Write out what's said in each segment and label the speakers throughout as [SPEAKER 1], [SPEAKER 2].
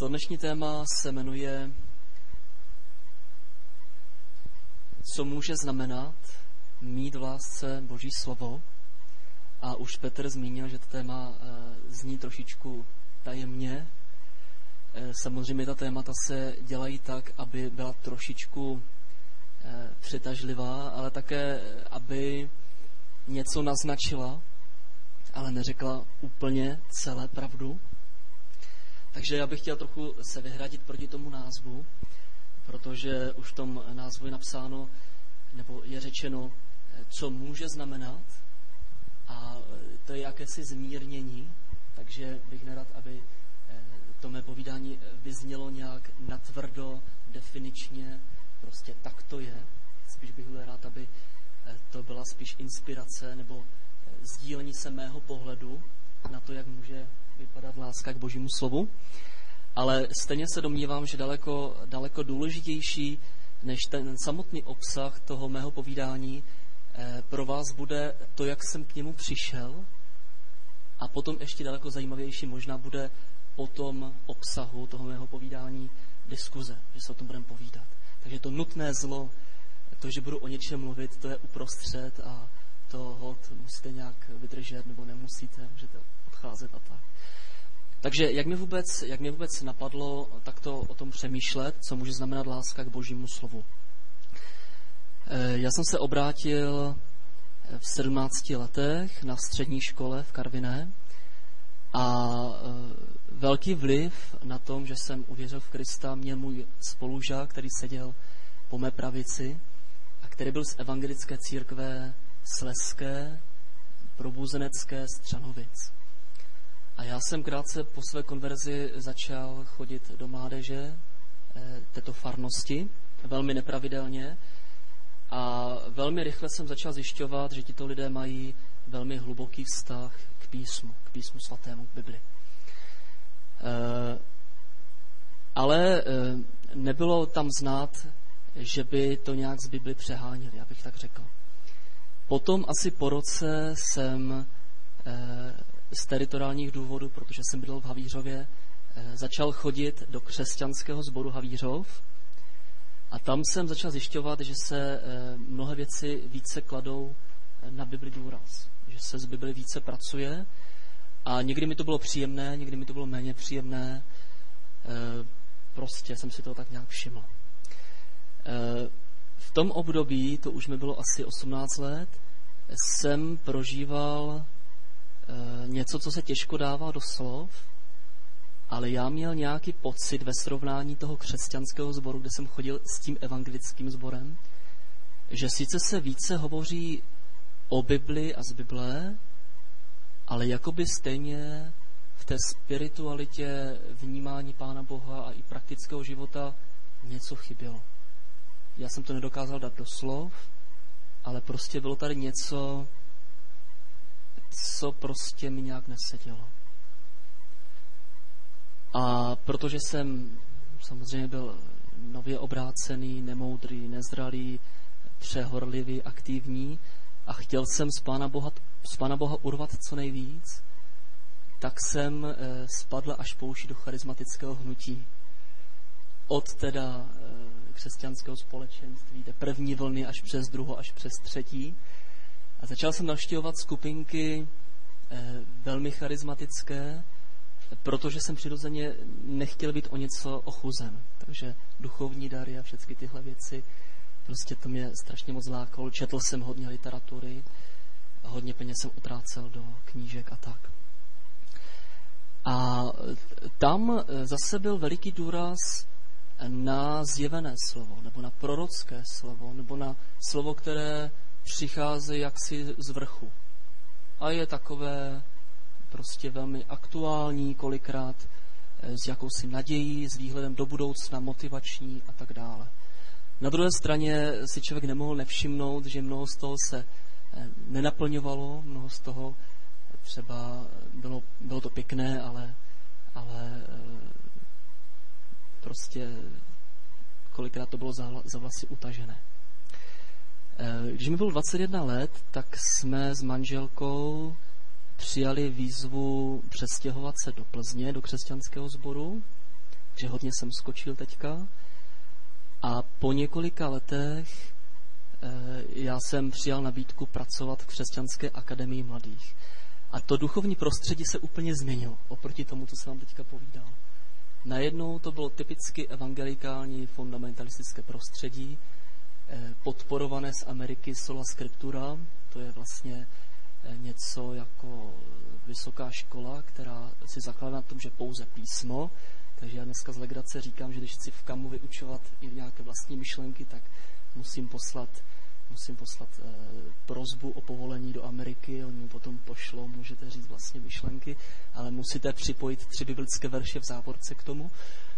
[SPEAKER 1] To dnešní téma se jmenuje Co může znamenat mít v lásce Boží slovo. A už Petr zmínil, že to téma zní trošičku tajemně. Samozřejmě ta témata se dělají tak, aby byla trošičku přitažlivá, ale také, aby něco naznačila, ale neřekla úplně celé pravdu. Takže já bych chtěl trochu se vyhradit proti tomu názvu, protože už v tom názvu je napsáno, nebo je řečeno, co může znamenat, a to je jakési zmírnění, takže bych nerad, aby to mé povídání vyznělo nějak natvrdo, definičně, prostě tak to je. Spíš bych byl rád, aby to byla spíš inspirace nebo sdílení se mého pohledu na to, jak může vypadat láska k Božímu slovu. Ale stejně se domnívám, že daleko důležitější než ten samotný obsah toho mého povídání pro vás bude to, jak jsem k němu přišel, a potom ještě daleko zajímavější možná bude po tom obsahu toho mého povídání diskuze, že se o tom budeme povídat. Takže to nutné zlo, to, že budu o něčem mluvit, to je uprostřed a to hod musíte nějak vydržet, nebo nemusíte, můžete odcházet a tak. Takže jak mě vůbec napadlo takto o tom přemýšlet, co může znamenat láska k Božímu slovu. Já jsem se obrátil v 17 letech na střední škole v Karviné a velký vliv na tom, že jsem uvěřil v Krista, měl můj spolužák, který seděl po mé pravici a který byl z evangelické církve Slezské, probuzenecké Střanovic. A já jsem krátce po své konverzi začal chodit do mládeže této farnosti, velmi nepravidelně, a velmi rychle jsem začal zjišťovat, že tito lidé mají velmi hluboký vztah k písmu svatému, k Bibli. Ale nebylo tam znát, že by to nějak z Bibli přeháněli, abych tak řekl. Potom asi po roce jsem z teritoriálních důvodů, protože jsem bydlel v Havířově, začal chodit do křesťanského sboru Havířov a tam jsem začal zjišťovat, že se mnohé věci více kladou na Bibli důraz, že se z Bibli více pracuje a někdy mi to bylo příjemné, někdy mi to bylo méně příjemné, prostě jsem si toho tak nějak všiml. V tom období, to už mi bylo asi 18 let, jsem prožíval něco, co se těžko dává do slov, ale já měl nějaký pocit ve srovnání toho křesťanského sboru, kde jsem chodil s tím evangelickým sborem, že sice se více hovoří o Bibli a z Bible, ale jakoby stejně v té spiritualitě vnímání Pána Boha a i praktického života něco chybělo. Já jsem to nedokázal dát do slov, ale prostě bylo tady něco, co prostě mi nějak nesedělo. A protože jsem samozřejmě byl nově obrácený, nemoudrý, nezralý, přehorlivý, aktivní a chtěl jsem z Pána Boha urvat co nejvíc, tak jsem spadl až po uši do charismatického hnutí. Od teda křesťanského společenství, té první vlny až přes druhou, až přes třetí. A začal jsem navštěvovat skupinky velmi charismatické, protože jsem přirozeně nechtěl být o něco ochuzen. Takže duchovní dary a všechny tyhle věci, prostě to mě strašně moc lákalo. Četl jsem hodně literatury, hodně peněz jsem utrácel do knížek a tak. A tam zase byl veliký důraz na zjevené slovo, nebo na prorocké slovo, nebo na slovo, které přichází jaksi z vrchu. A je takové prostě velmi aktuální, kolikrát s jakousi nadějí, s výhledem do budoucna, motivační a tak dále. Na druhé straně si člověk nemohl nevšimnout, že mnoho z toho se nenaplňovalo, mnoho z toho třeba bylo to pěkné, ale prostě kolikrát to bylo za vlasy utažené. Když mi bylo 21 let, tak jsme s manželkou přijali výzvu přestěhovat se do Plzně, do křesťanského sboru že hodně jsem skočil teďka. A po několika letech já jsem přijal nabídku pracovat v Křesťanské akademii mladých. A to duchovní prostředí se úplně změnilo oproti tomu, co jsem vám teďka povídal. Najednou to bylo typicky evangelikální fundamentalistické prostředí, podporované z Ameriky sola scriptura, to je vlastně něco jako vysoká škola, která si zakládá na tom, že pouze písmo. Takže já dneska z legrace říkám, že když chci v KAMu vyučovat i nějaké vlastní myšlenky, tak musím poslat prosbu o povolení do Ameriky, oni mi potom pošlou, můžete říct vlastně myšlenky, ale musíte připojit 3 biblické verše v závorce k tomu.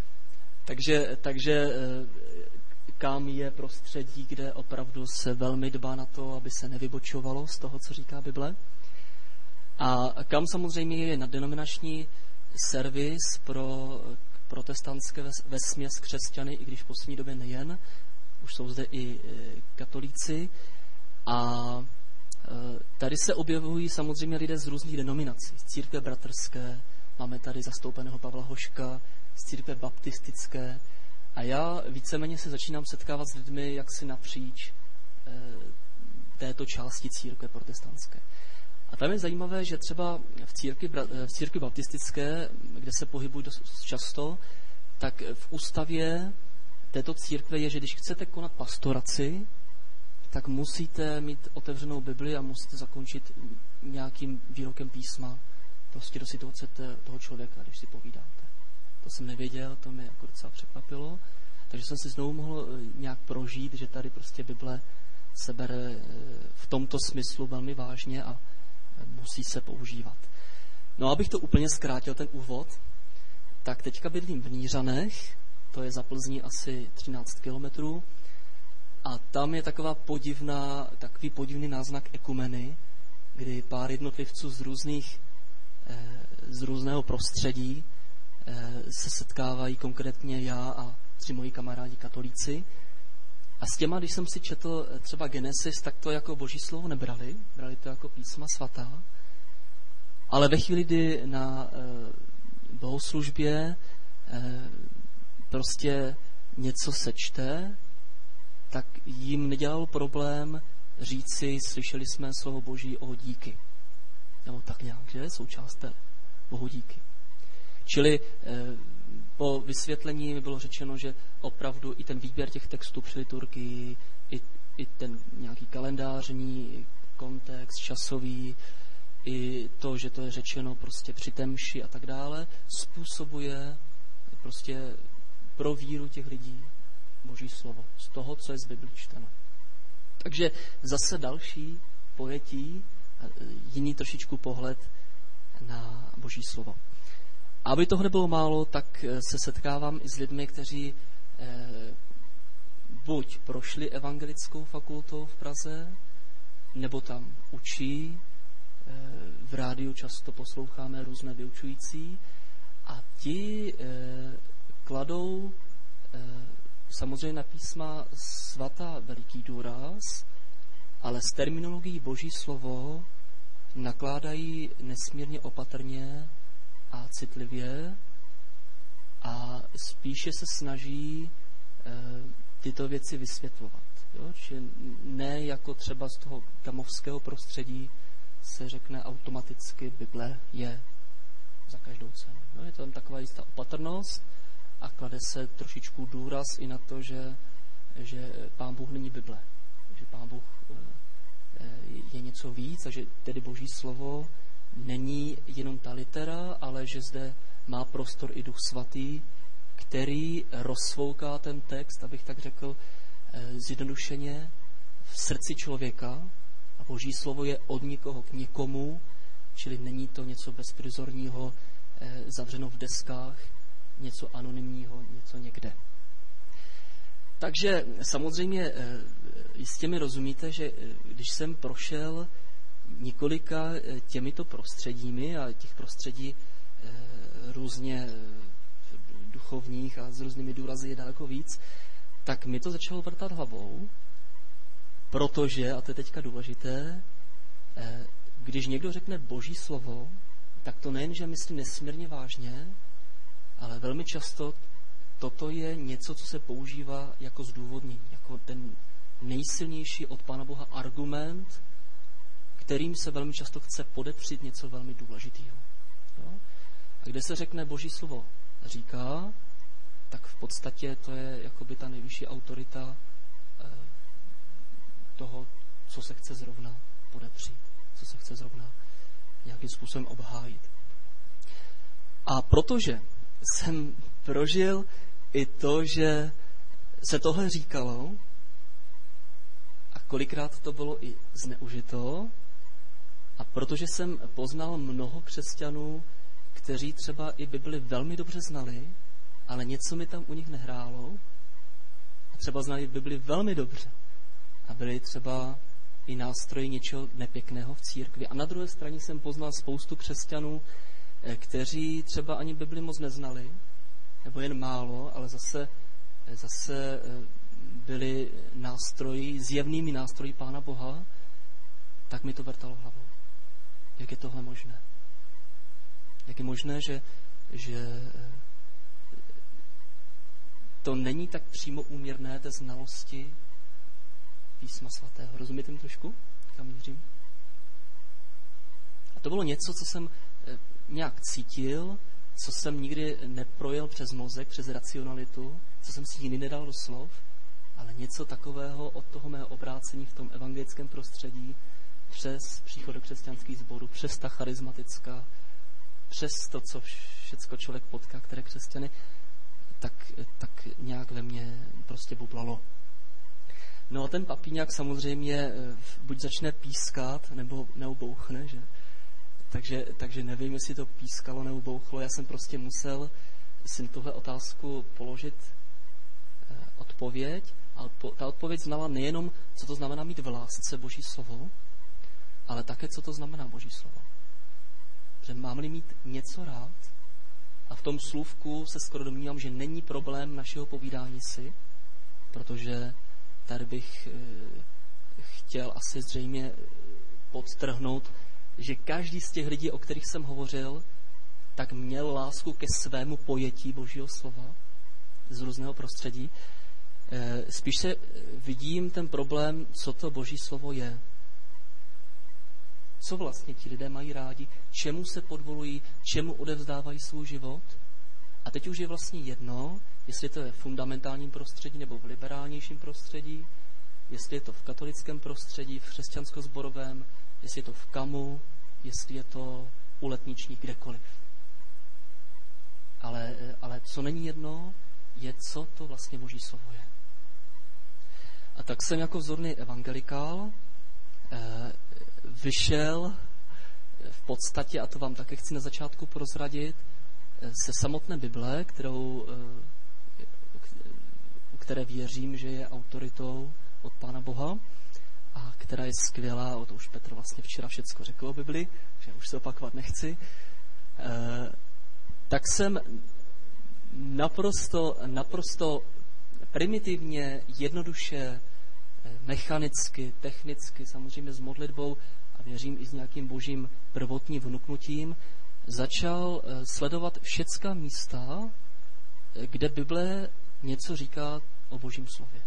[SPEAKER 1] Takže KAM je prostředí, kde opravdu se velmi dbá na to, aby se nevybočovalo z toho, co říká Bible. A KAM samozřejmě je naddenominační servis pro protestantské vesměs křesťany, i když v poslední době nejen. Už jsou zde i katolíci. A tady se objevují samozřejmě lidé z různých denominací. Z církve bratrské, máme tady zastoupeného Pavla Hoška, z církve baptistické. A já víceméně se začínám setkávat s lidmi jaksi napříč této části církve protestantské. A tam je zajímavé, že třeba v církvi baptistické, kde se pohybují dost často, tak v ústavě této církve je, že když chcete konat pastoraci, tak musíte mít otevřenou Bibli a musíte zakončit nějakým výrokem písma prostě do situace toho člověka, když si povídáte. To jsem nevěděl, to mě jako docela překvapilo, takže jsem si znovu mohl nějak prožít, že tady prostě Bible se bere v tomto smyslu velmi vážně a musí se používat. No, abych to úplně zkrátil, ten úvod, tak teďka bydlím v Nířanech, to je za Plzní asi 13 kilometrů, a tam je takový podivný náznak ekumeny, kdy pár jednotlivců z různého prostředí se setkávají, konkrétně já a 3 moji kamarádi katolíci. A s těma, když jsem si četl třeba Genesis, tak to jako boží slovo nebrali, brali to jako písma svatá. Ale ve chvíli, kdy na bohoslužbě prostě něco se čte, tak jim nedělal problém říci, slyšeli jsme slovo boží, o díky. Nebo tak nějak, že? Součást té bohu díky. Čili po vysvětlení mi bylo řečeno, že opravdu i ten výběr těch textů při liturgii, i ten nějaký kalendářní kontext, časový, i to, že to je řečeno prostě při temši a tak dále, způsobuje prostě pro víru těch lidí boží slovo. Z toho, co je z Bible čteno. Takže zase další pojetí, jiný trošičku pohled na boží slovo. Aby toho nebylo málo, tak se setkávám i s lidmi, kteří buď prošli evangelickou fakultou v Praze, nebo tam učí. V rádiu často posloucháme různé vyučující a ti kladou samozřejmě na písma svatá veliký důraz, ale s terminologií boží slovo nakládají nesmírně opatrně a citlivě a spíše se snaží tyto věci vysvětlovat. Jo? Či ne jako třeba z toho kamovského prostředí se řekne automaticky, Bible je za každou cenu. No, je to tam taková jistá opatrnost a klade se trošičku důraz i na to, že Pán Bůh není Bible. Že Pán Bůh je něco víc a že tedy boží slovo není jenom ta litera, ale že zde má prostor i Duch Svatý, který rozsvouká ten text, abych tak řekl zjednodušeně, v srdci člověka. A boží slovo je od nikoho k nikomu, čili není to něco bezprizorního, zavřeno v deskách, něco anonymního, něco někde. Takže samozřejmě jistě mi rozumíte, že když jsem prošel několika těmito prostředími a těch prostředí různě duchovních a s různými důrazy je daleko víc, tak mi to začalo vrtat hlavou, protože, a to je teďka důležité, když někdo řekne boží slovo, tak to nejen, že myslí nesmírně vážně, ale velmi často toto je něco, co se používá jako zdůvodnění, jako ten nejsilnější od Pána Boha argument, kterým se velmi často chce podepřít něco velmi důležitého. Jo? A kde se řekne Boží slovo říká, tak v podstatě to je jakoby ta nejvyšší autorita toho, co se chce zrovna podepřít, co se chce zrovna nějakým způsobem obhájit. A protože jsem prožil i to, že se tohle říkalo a kolikrát to bylo i zneužito, a protože jsem poznal mnoho křesťanů, kteří třeba i Bibli velmi dobře znali, ale něco mi tam u nich nehrálo, a třeba znali Bibli velmi dobře a byli třeba i nástroji něčeho nepěkného v církvi. A na druhé straně jsem poznal spoustu křesťanů, kteří třeba ani Bibli moc neznali, nebo jen málo, ale zase byli nástroji, zjevnými nástroji Pána Boha, tak mi to vrtalo hlavou. Jak je tohle možné? Jak je možné, že to není tak přímo úměrné té znalosti Písma svatého. Rozumíte mi trošku, kam mířím? A to bylo něco, co jsem nějak cítil, co jsem nikdy neprojel přes mozek, přes racionalitu, co jsem si nikdy nedal do slov, ale něco takového od toho mého obrácení v tom evangelickém prostředí, přes příchod do křesťanských sborů, přes ta charismatická, přes to, co všecko člověk potká, které křesťany, tak nějak ve mně prostě bublalo. No a ten papíňák samozřejmě buď začne pískat, nebo bouchne, že? Takže nevím, jestli to pískalo nebo bouchlo. Já jsem prostě musel si tuhle otázku položit odpověď. A ta odpověď znala nejenom, co to znamená mít v lásce Boží slovo, ale také, co to znamená Boží slovo. Že mám-li mít něco rád, a v tom slůvku se skoro domnívám, že není problém našeho povídání si, protože tady bych chtěl asi zřejmě podtrhnout, že každý z těch lidí, o kterých jsem hovořil, tak měl lásku ke svému pojetí Božího slova z různého prostředí. Spíš se vidím ten problém, co to Boží slovo je. Co vlastně ti lidé mají rádi, čemu se podvolují, čemu odevzdávají svůj život. A teď už je vlastně jedno, jestli to je v fundamentálním prostředí nebo v liberálnějším prostředí, jestli je to v katolickém prostředí, v křesťansko-zborovém, jestli je to v KAMu, jestli je to u letničních, kdekoliv. Ale co není jedno, je, co to vlastně Boží slovo je. A tak jsem jako vzorný evangelikál vyšel v podstatě, a to vám také chci na začátku prozradit, se samotné Bible, u které věřím, že je autoritou od Pána Boha a která je skvělá, o to už Petr vlastně včera všecko řekl o Bibli, že už se opakovat nechci, tak jsem naprosto primitivně, jednoduše, mechanicky, technicky, samozřejmě s modlitbou a věřím i s nějakým božím prvotním vnuknutím, začal sledovat všecká místa, kde Bible něco říká o Božím slově.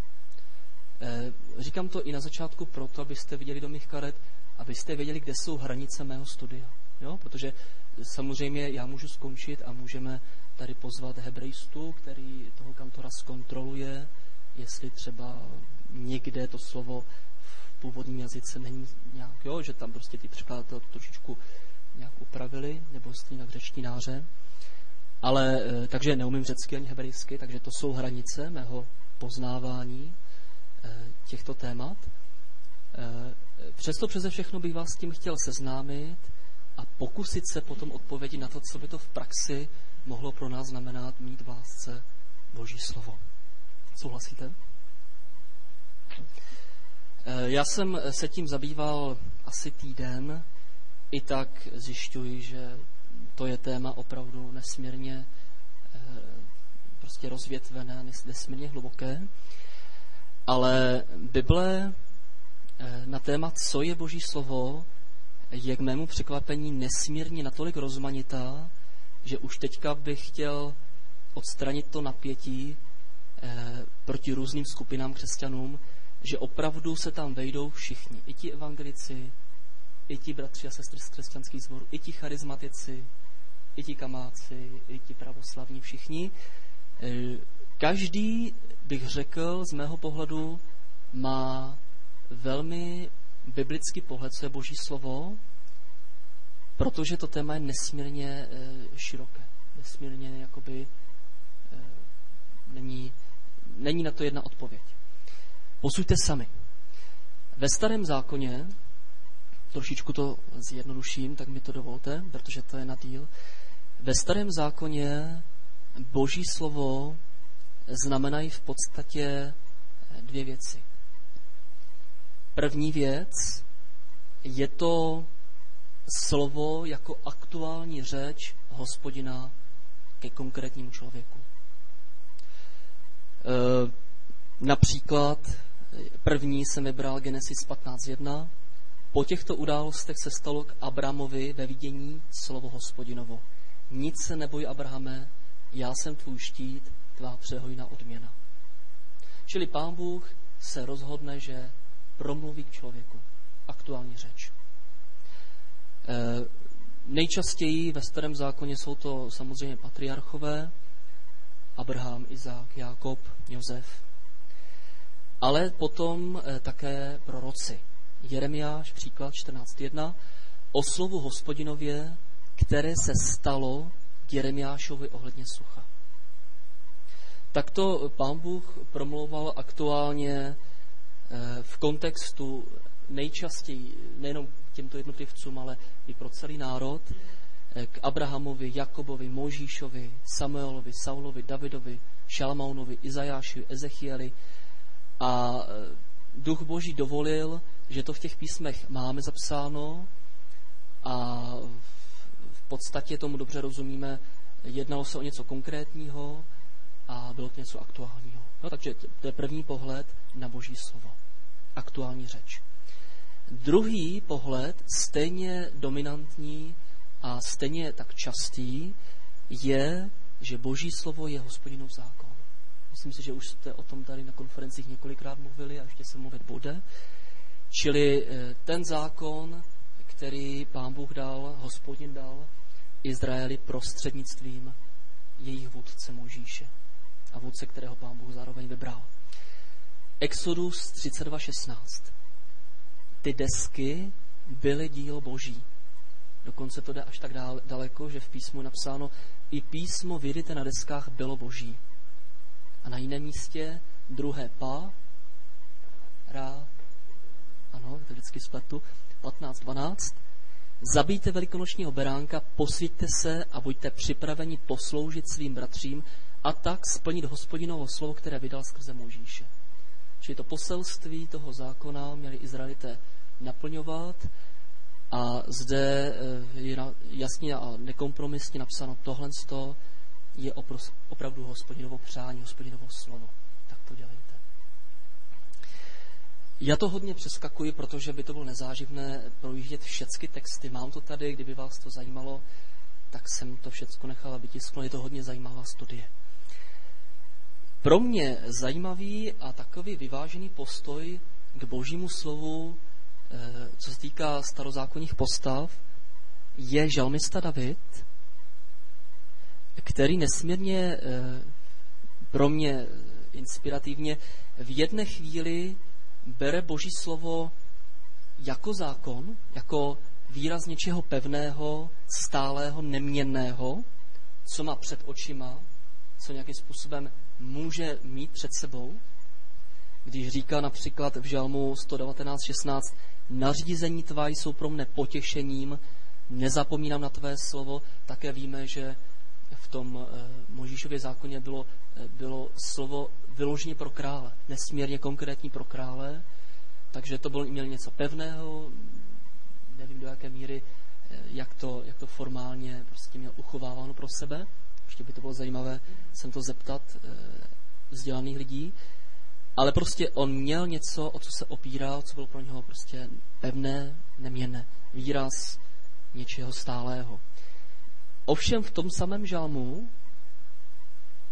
[SPEAKER 1] Říkám to i na začátku proto, abyste viděli do mých karet, abyste věděli, kde jsou hranice mého studia. Jo? Protože samozřejmě já můžu skončit a můžeme tady pozvat hebrejstu, který toho kantora zkontroluje, jestli třeba někde to slovo v původním jazyce není nějak, jo, že tam prostě ty překladatelé trošičku nějak upravili, nebo jestli jinak řečtináře. Ale takže neumím řecky ani hebrejsky, takže to jsou hranice mého poznávání těchto témat. Přesto přeze všechno bych vás s tím chtěl seznámit a pokusit se potom odpovědět na to, co by to v praxi mohlo pro nás znamenat mít v lásce Boží slovo. Souhlasíte? Já jsem se tím zabýval asi týden, i tak zjišťuji, že to je téma opravdu nesmírně prostě rozvětvené, nesmírně hluboké, ale Bible na téma, co je Boží slovo, je k mému překvapení nesmírně natolik rozmanitá, že už teďka bych chtěl odstranit to napětí proti různým skupinám křesťanům, že opravdu se tam vejdou všichni. I ti evangelici, i ti bratři a sestry z křesťanských sborů, i ti charizmatici, i ti kamáci, i ti pravoslavní, všichni. Každý, bych řekl, z mého pohledu má velmi biblický pohled, co je Boží slovo, protože to téma je nesmírně široké. Nesmírně jakoby není na to jedna odpověď. Posuďte sami. Ve Starém zákoně, trošičku to zjednoduším, tak mi to dovolte, protože to je na díl. Ve Starém zákoně Boží slovo znamenají v podstatě dvě věci. První věc je to slovo jako aktuální řeč Hospodina ke konkrétnímu člověku. Například první jsem vybral Genesis 15.1. Po těchto událostech se stalo k Abramovi ve vidění slovo Hospodinovo. Nic se neboj, Abrahame, já jsem tvůj štít, tvá přehojná odměna. Čili Pán Bůh se rozhodne, že promluví k člověku. Aktuální řeč. Nejčastěji ve Starém zákoně jsou to samozřejmě patriarchové, Abraham, Izák, Jákob, Josef, ale potom také proroci. Jeremiáš, příklad 14.1, o slovu Hospodinově, které se stalo Jeremiášovi ohledně sucha. Takto Pán Bůh promlouval aktuálně v kontextu nejčastěji, nejenom těmto jednotlivcům, ale i pro celý národ, k Abrahamovi, Jakobovi, Mojžíšovi, Samuelovi, Saulovi, Davidovi, Šalmounovi, Izajášovi, Ezechieli. A Duch Boží dovolil, že to v těch písmech máme zapsáno a v podstatě tomu dobře rozumíme, jednalo se o něco konkrétního a bylo to něco aktuálního. No, takže to je první pohled na Boží slovo. Aktuální řeč. Druhý pohled, stejně dominantní a stejně tak častý, je, že Boží slovo je Hospodinův zákon. Myslím si, že už jste o tom tady na konferencích několikrát mluvili a ještě se mluvit bude. Čili ten zákon, který Pán Bůh dal, Hospodin dal Izraeli prostřednictvím jejich vůdce Mojžíše a vůdce, kterého Pán Bůh zároveň vybral. Exodus 32.16. Ty desky byly dílo Boží. Dokonce to jde až tak daleko, že v písmu je napsáno, i písmo vyryté na deskách bylo Boží. A na jiném místě druhé ano, to vždycky spletu, 15.12. Zabijte velikonočního beránka, posvíťte se a buďte připraveni posloužit svým bratřím a tak splnit Hospodinovo slovo, které vydal skrze Mojžíše. Čili to poselství toho zákona měli Izraelité naplňovat a zde je jasně a nekompromisně napsáno, tohle je opravdu Hospodinovo přání, Hospodinovo slovo. Tak to dělejte. Já to hodně přeskakuji, protože by to bylo nezáživné projíždět všechny texty. Mám to tady, kdyby vás to zajímalo, tak jsem to všecko nechal, aby tisklo. Je to hodně zajímavá studie. Pro mě zajímavý a takový vyvážený postoj k Božímu slovu, co se týká starozákonních postav, je žalmista David, který nesmírně pro mě inspirativně v jedné chvíli bere Boží slovo jako zákon, jako výraz něčeho pevného, stálého, neměnného, co má před očima, co nějakým způsobem může mít před sebou. Když říká například v žalmu 119.16 nařízení tvá jsou pro mne potěšením, nezapomínám na tvé slovo, také víme, že v tom Mojžíšově zákoně bylo slovo vyloženě pro krále, nesmírně konkrétní pro krále, takže to měl něco pevného, nevím do jaké míry, jak to formálně prostě měl uchováváno pro sebe. Ještě by to bylo zajímavé sem to zeptat vzdělaných lidí, ale prostě on měl něco, o co se opíral, co bylo pro něho prostě pevné, neměnné, výraz něčeho stálého. Ovšem v tom samém žalmu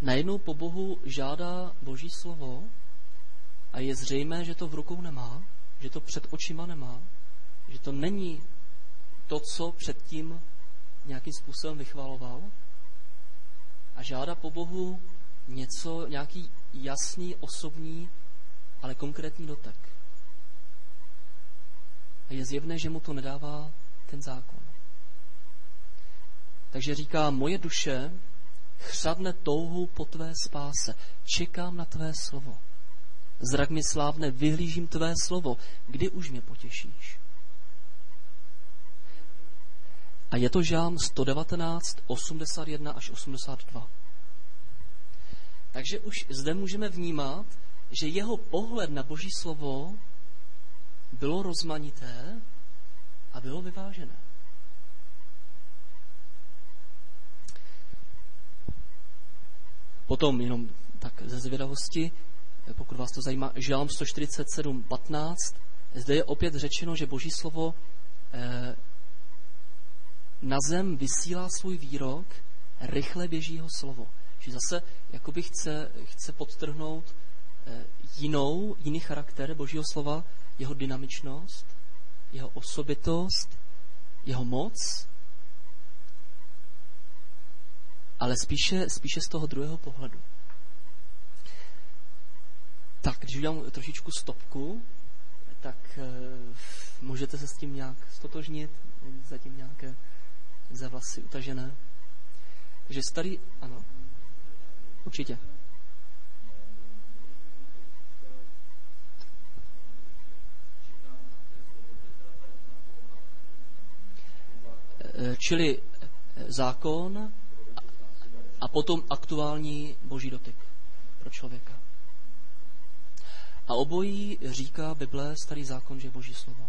[SPEAKER 1] najednou po Bohu žádá Boží slovo a je zřejmé, že to v rukou nemá, že to před očima nemá, že to není to, co předtím nějakým způsobem vychvaloval, a žádá po Bohu něco, nějaký jasný, osobní, ale konkrétní dotek. A je zjevné, že mu to nedává ten zákon. Takže říká, moje duše chřadne touhou po tvé spáse, čekám na tvé slovo. Zrak mi slávne, vyhlížím tvé slovo, kdy už mě potěšíš. A je to žálm 119, 81 až 82. Takže už zde můžeme vnímat, že jeho pohled na Boží slovo bylo rozmanité a bylo vyvážené. Potom jenom tak ze zvědavosti, pokud vás to zajímá, žálm 147, 15, zde je opět řečeno, že Boží slovo na zem vysílá svůj výrok, rychle běží jeho slovo. Že zase jakoby chce podtrhnout jiný charakter Božího slova, jeho dynamičnost, jeho osobitost, jeho moc, ale spíše z toho druhého pohledu. Tak, když udělám trošičku stopku, tak můžete se s tím nějak stotožnit, zatím nějaké za vlasy utažené. Takže starý, ano, určitě. Čili zákon a potom aktuální Boží dotyk pro člověka. A obojí říká Bible, starý zákon, že je Boží slovo.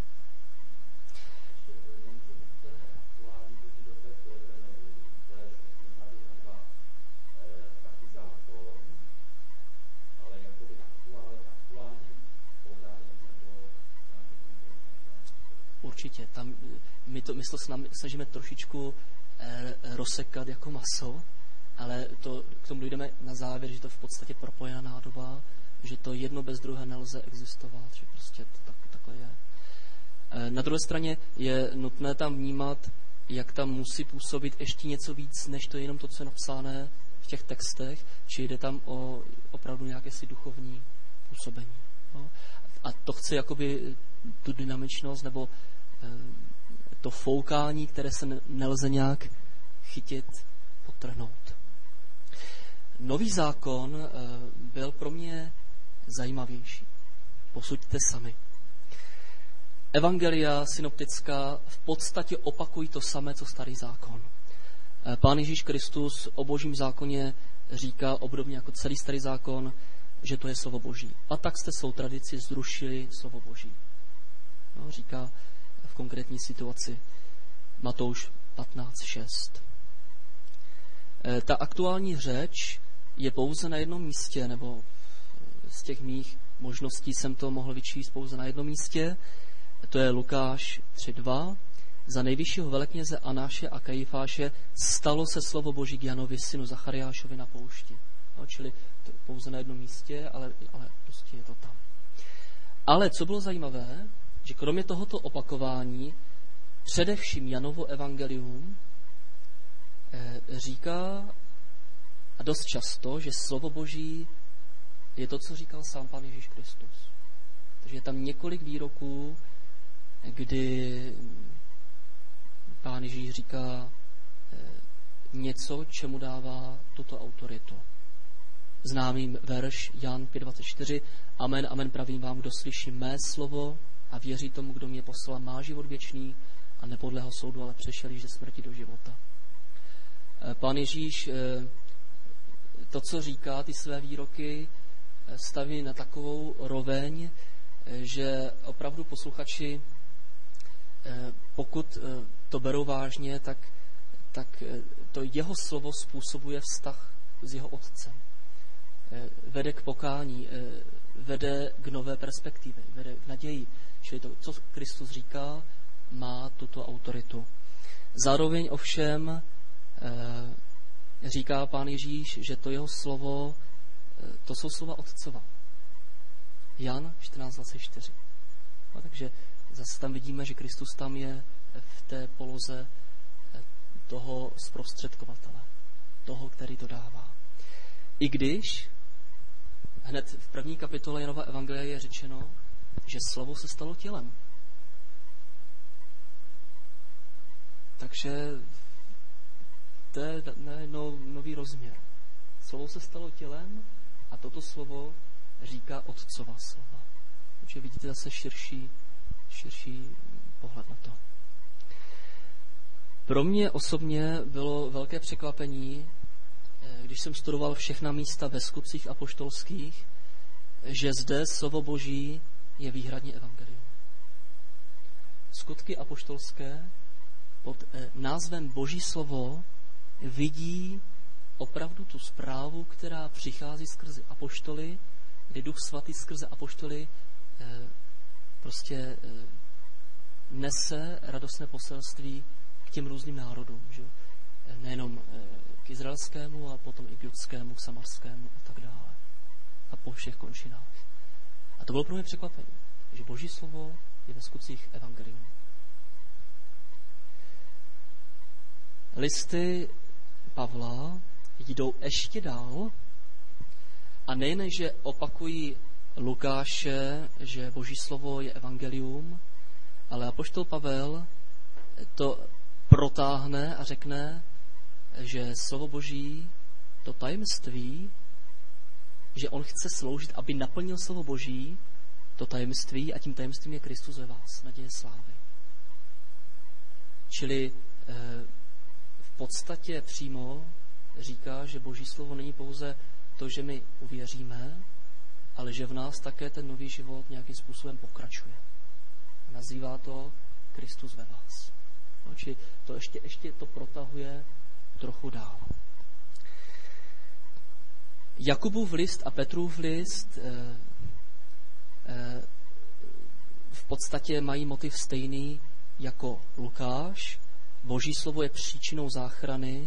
[SPEAKER 1] Určitě. My to snažíme trošičku rozsekat jako maso, ale k tomu jdeme na závěr, že to v podstatě propojená nádoba, že to jedno bez druhé nelze existovat, že prostě to takhle je. Na druhé straně je nutné tam vnímat, jak tam musí působit ještě něco víc, než to jenom to, co je napsané v těch textech, či jde tam o opravdu nějaké si duchovní působení. No? A to chce jakoby tu dynamičnost nebo to foukání, které se nelze nějak chytit, podtrhnout. Nový zákon byl pro mě zajímavější. Posuďte sami. Evangelia synoptická v podstatě opakují to samé, co starý zákon. Pán Ježíš Kristus o Božím zákoně říká obdobně jako celý starý zákon, že to je slovo Boží. A tak jste svou tradici zrušili slovo Boží. No, říká v konkrétní situaci Matouš 15.6. Ta aktuální řeč je pouze na jednom místě, nebo z těch mých možností jsem to mohl vyčíst pouze na jednom místě. To je Lukáš 3.2. Za nejvyššího velekněze Anáše a Kajifáše stalo se slovo Boží k Janovi, synu Zachariášovi na poušti. No, čili to pouze na jednom místě, ale prostě je to tam. Ale co bylo zajímavé, že kromě tohoto opakování především Janovo evangelium říká a dost často, že slovo Boží je to, co říkal sám Pán Ježíš Kristus. Takže je tam několik výroků, kdy Pán Ježíš říká něco, čemu dává tuto autoritu. Známý verš Jan 5.24. Amen, amen, pravím vám, kdo slyší mé slovo a věří tomu, kdo mě poslal, má život věčný a nepodléhá soudu, ale přešel již ze smrti do života. Pán Ježíš to, co říká, ty své výroky, staví na takovou roveň, že opravdu posluchači, pokud to berou vážně, tak to jeho slovo způsobuje vztah s jeho otcem. Vede k pokání, vede k nové perspektivě, vede k naději. Čili to, co Kristus říká, má tuto autoritu. Zároveň ovšem říká Pán Ježíš, že to jeho slovo, to jsou slova Otcova. Jan 14:24. No, takže zase tam vidíme, že Kristus tam je v té poloze toho zprostředkovatele, toho, který to dává. I když hned v první kapitole Janova evangelia je řečeno, že slovo se stalo tělem. Takže to je nový rozměr. Slovo se stalo tělem a toto slovo říká Otcova slova. Takže vidíte zase širší pohled na to. Pro mě osobně bylo velké překvapení, když jsem studoval všechna místa ve skutcích apoštolských, že zde slovo Boží je výhradně evangelium. Skutky apoštolské pod názvem Boží slovo vidí opravdu tu zprávu, která přichází skrze apoštoly, kdy Duch Svatý skrze apoštoly nese radostné poselství k těm různým národům. Že? Nejenom k izraelskému, a potom i k judskému, k samarskému a tak dále. A po všech končinách. A to bylo pro mě překvapení, že Boží slovo je ve skutcích evangelium. Listy Pavla jdou ještě dál a nejen, že opakují Lukáše, že Boží slovo je evangelium, ale apoštol Pavel to protáhne a řekne, že slovo Boží, to tajemství, že on chce sloužit, aby naplnil slovo Boží, to tajemství, a tím tajemstvím je Kristus ve vás, naděje slávy. Čili v podstatě přímo říká, že Boží slovo není pouze to, že my uvěříme, ale že v nás také ten nový život nějakým způsobem pokračuje. Nazývá to Kristus ve vás. No, čili to ještě to protahuje trochu dál. Jakubův list a Petrův list v podstatě mají motiv stejný jako Lukáš. Boží slovo je příčinou záchrany.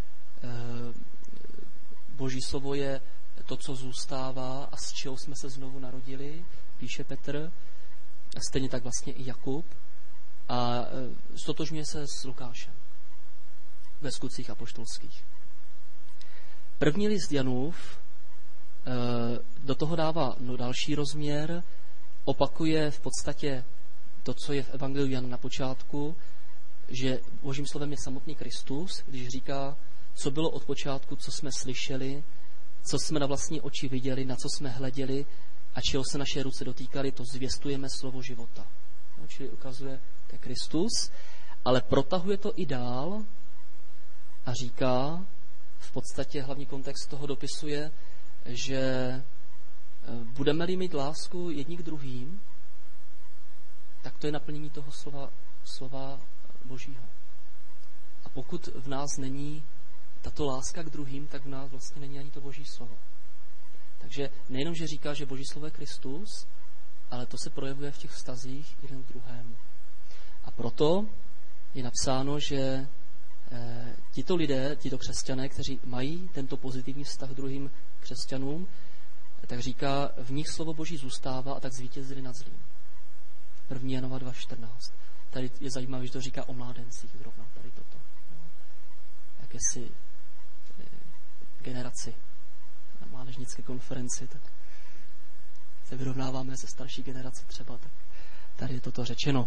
[SPEAKER 1] Boží slovo je to, co zůstává a z čeho jsme se znovu narodili, píše Petr. A stejně tak vlastně i Jakub. A stotožňuje se s Lukášem ve skutcích apoštolských. První list Janův do toho dává další rozměr, opakuje v podstatě to, co je v evangeliu Jana na počátku, že Božím slovem je samotný Kristus, když říká, co bylo od počátku, co jsme slyšeli, co jsme na vlastní oči viděli, na co jsme hleděli a čeho se naše ruce dotýkaly, to zvěstujeme slovo života. No, čili ukazuje, to je Kristus, ale protahuje to i dál a říká, v podstatě hlavní kontext toho dopisuje, že budeme-li mít lásku jedni k druhým, tak to je naplnění toho slova Božího. A pokud v nás není tato láska k druhým, tak v nás vlastně není ani to Boží slovo. Takže nejenom, že říká, že Boží slovo je Kristus, ale to se projevuje v těch vztazích jeden k druhému. A proto je napsáno, že tito lidé, tito křesťané, kteří mají tento pozitivní vztah k druhým křesťanům, tak říká, v nich slovo Boží zůstává a tak zvítězili nad zlým. 1. Janova 2.14. Tady je zajímavé, že to říká o mládencích zrovna, tady toto. Jakési generaci na mládežnické konferenci, tak se vyrovnáváme se starší generací třeba, tak tady je toto řečeno.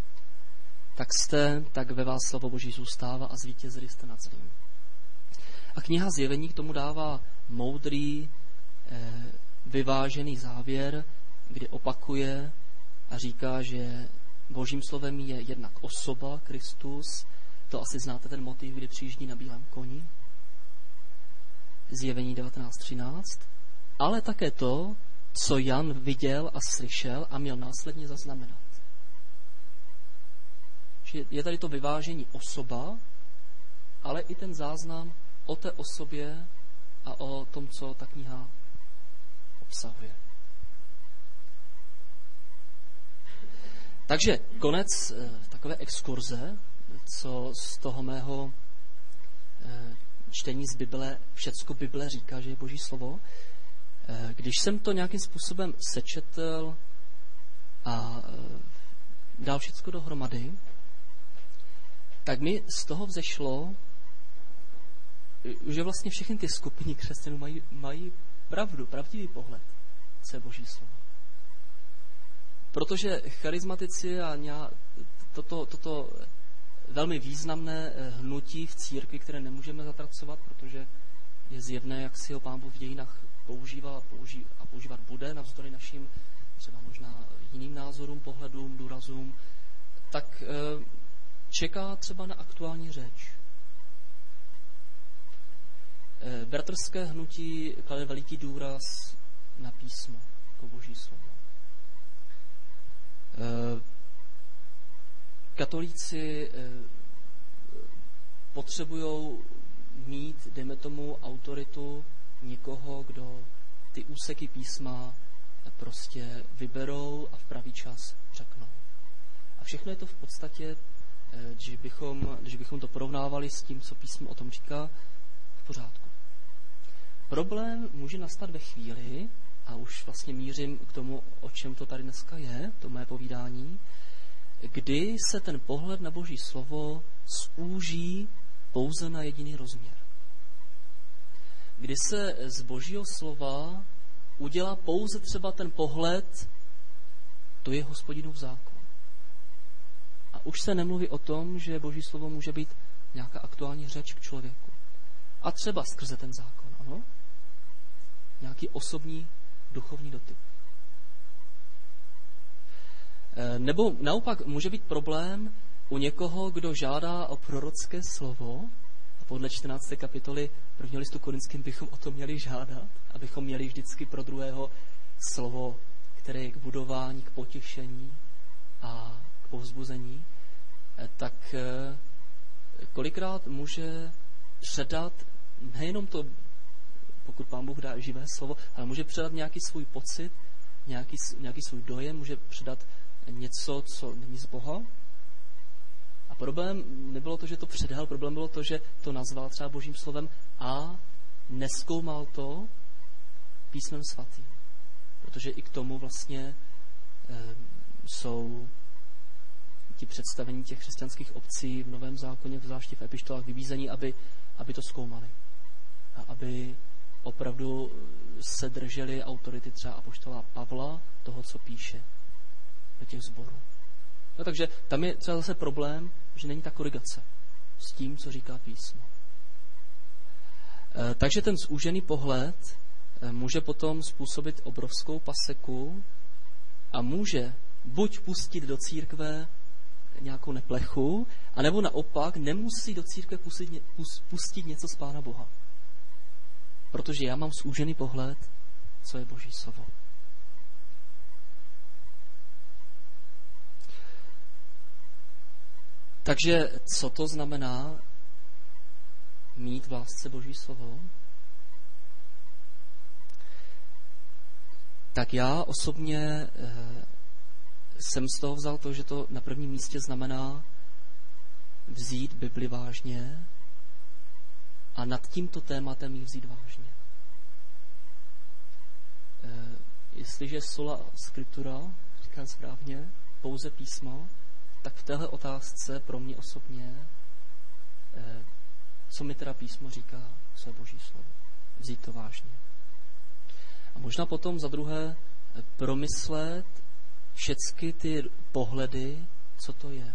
[SPEAKER 1] Tak ve vás slovo Boží zůstává a zvítězili jste nad zlým. A kniha Zjevení k tomu dává moudrý, vyvážený závěr, kdy opakuje a říká, že Božím slovem je jednak osoba, Kristus, to asi znáte ten motiv, kdy přijíždí na bílém koni, Zjevení 19.13, ale také to, co Jan viděl a slyšel a měl následně zaznamenat. Je tady to vyvážení osoba, ale i ten záznam o té osobě a o tom, co ta kniha obsahuje. Takže konec takové exkurze, co z toho mého čtení z Bible, všecko Bible říká, že je Boží slovo. Když jsem to nějakým způsobem sečetl a dal všecko dohromady, tak mi z toho vzešlo, že vlastně všechny ty skupiny křesťanů mají pravdu, pravdivý pohled, co je Boží slovo. Protože charismatici a toto velmi významné hnutí v církvi, které nemůžeme zatracovat, protože je zjevné, jak si ho Pán Bůh v dějinách používal a používat bude, navzdory našim třeba možná jiným názorům, pohledům, důrazům, tak čeká třeba na aktuální řeč. Bratrské hnutí klade veliký důraz na písmo, jako Boží slovo. Katolíci potřebují mít, dejme tomu, autoritu někoho, kdo ty úseky písma prostě vyberou a v pravý čas řeknou. A všechno je to v podstatě, když bychom to porovnávali s tím, co písmo o tom říká, v pořádku. Problém může nastat ve chvíli, a už vlastně mířím k tomu, o čem to tady dneska je, to moje povídání, kdy se ten pohled na Boží slovo zúží pouze na jediný rozměr. Kdy se z Božího slova udělá pouze třeba ten pohled, to je Hospodinův zákon. A už se nemluví o tom, že Boží slovo může být nějaká aktuální řeč k člověku. A třeba skrze ten zákon, ano? Nějaký osobní duchovní dotyk. Nebo naopak může být problém u někoho, kdo žádá o prorocké slovo, a podle 14. kapitoly 1. listu Korinským bychom o to měli žádat, abychom měli vždycky pro druhého slovo, které je k budování, k potěšení a k povzbuzení, tak kolikrát může předat nejenom to, pokud Pán Bůh dá živé slovo, ale může předat nějaký svůj pocit, nějaký svůj dojem, může předat něco, co není z Boha. A problém nebylo to, že to předal, problém bylo to, že to nazval třeba Božím slovem a nezkoumal to písmem svatým. Protože i k tomu vlastně jsou ti představení těch křesťanských obcí v Novém zákoně, zvláště v epištolách, vybízení, aby to zkoumali. A aby opravdu se drželi autority třeba apoštola Pavla, toho, co píše do těch sborů. No, takže tam je třeba zase problém, že není ta korigace s tím, co říká písmo. Takže ten zúžený pohled může potom způsobit obrovskou paseku a může buď pustit do církve nějakou neplechu, anebo naopak nemusí do církve pustit něco z Pána Boha. Protože já mám zúžený pohled, co je Boží slovo. Takže co to znamená mít v lásce Boží slovo? Tak já osobně jsem z toho vzal to, že to na prvním místě znamená vzít Bibli vážně a nad tímto tématem ji vzít vážně. Jestliže sola scriptura, říkám správně, pouze písmo, tak v téhle otázce pro mě osobně, co mi teda písmo říká, co je Boží slovo. Vzít to vážně. A možná potom za druhé promyslet všechny ty pohledy, co to je.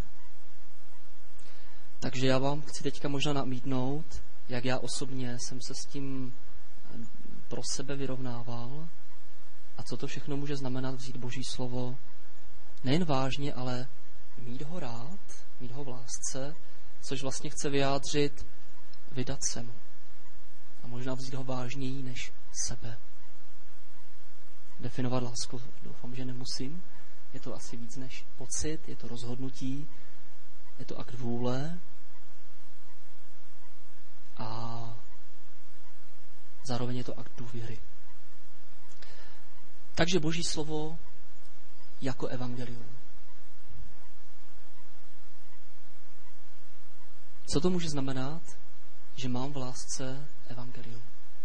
[SPEAKER 1] Takže já vám chci teďka možná namítnout, jak já osobně jsem se s tím pro sebe vyrovnával a co to všechno může znamenat vzít Boží slovo nejen vážně, ale mít ho rád, mít ho v lásce, což vlastně chce vyjádřit vydat se mu. A možná vzít ho vážněji než sebe. Definovat lásku, doufám, že nemusím. Je to asi víc než pocit, je to rozhodnutí, je to akt vůle a zároveň je to akt důvěry. Takže Boží slovo jako evangelium. Co to může znamenat? že mám v lásce evangelium.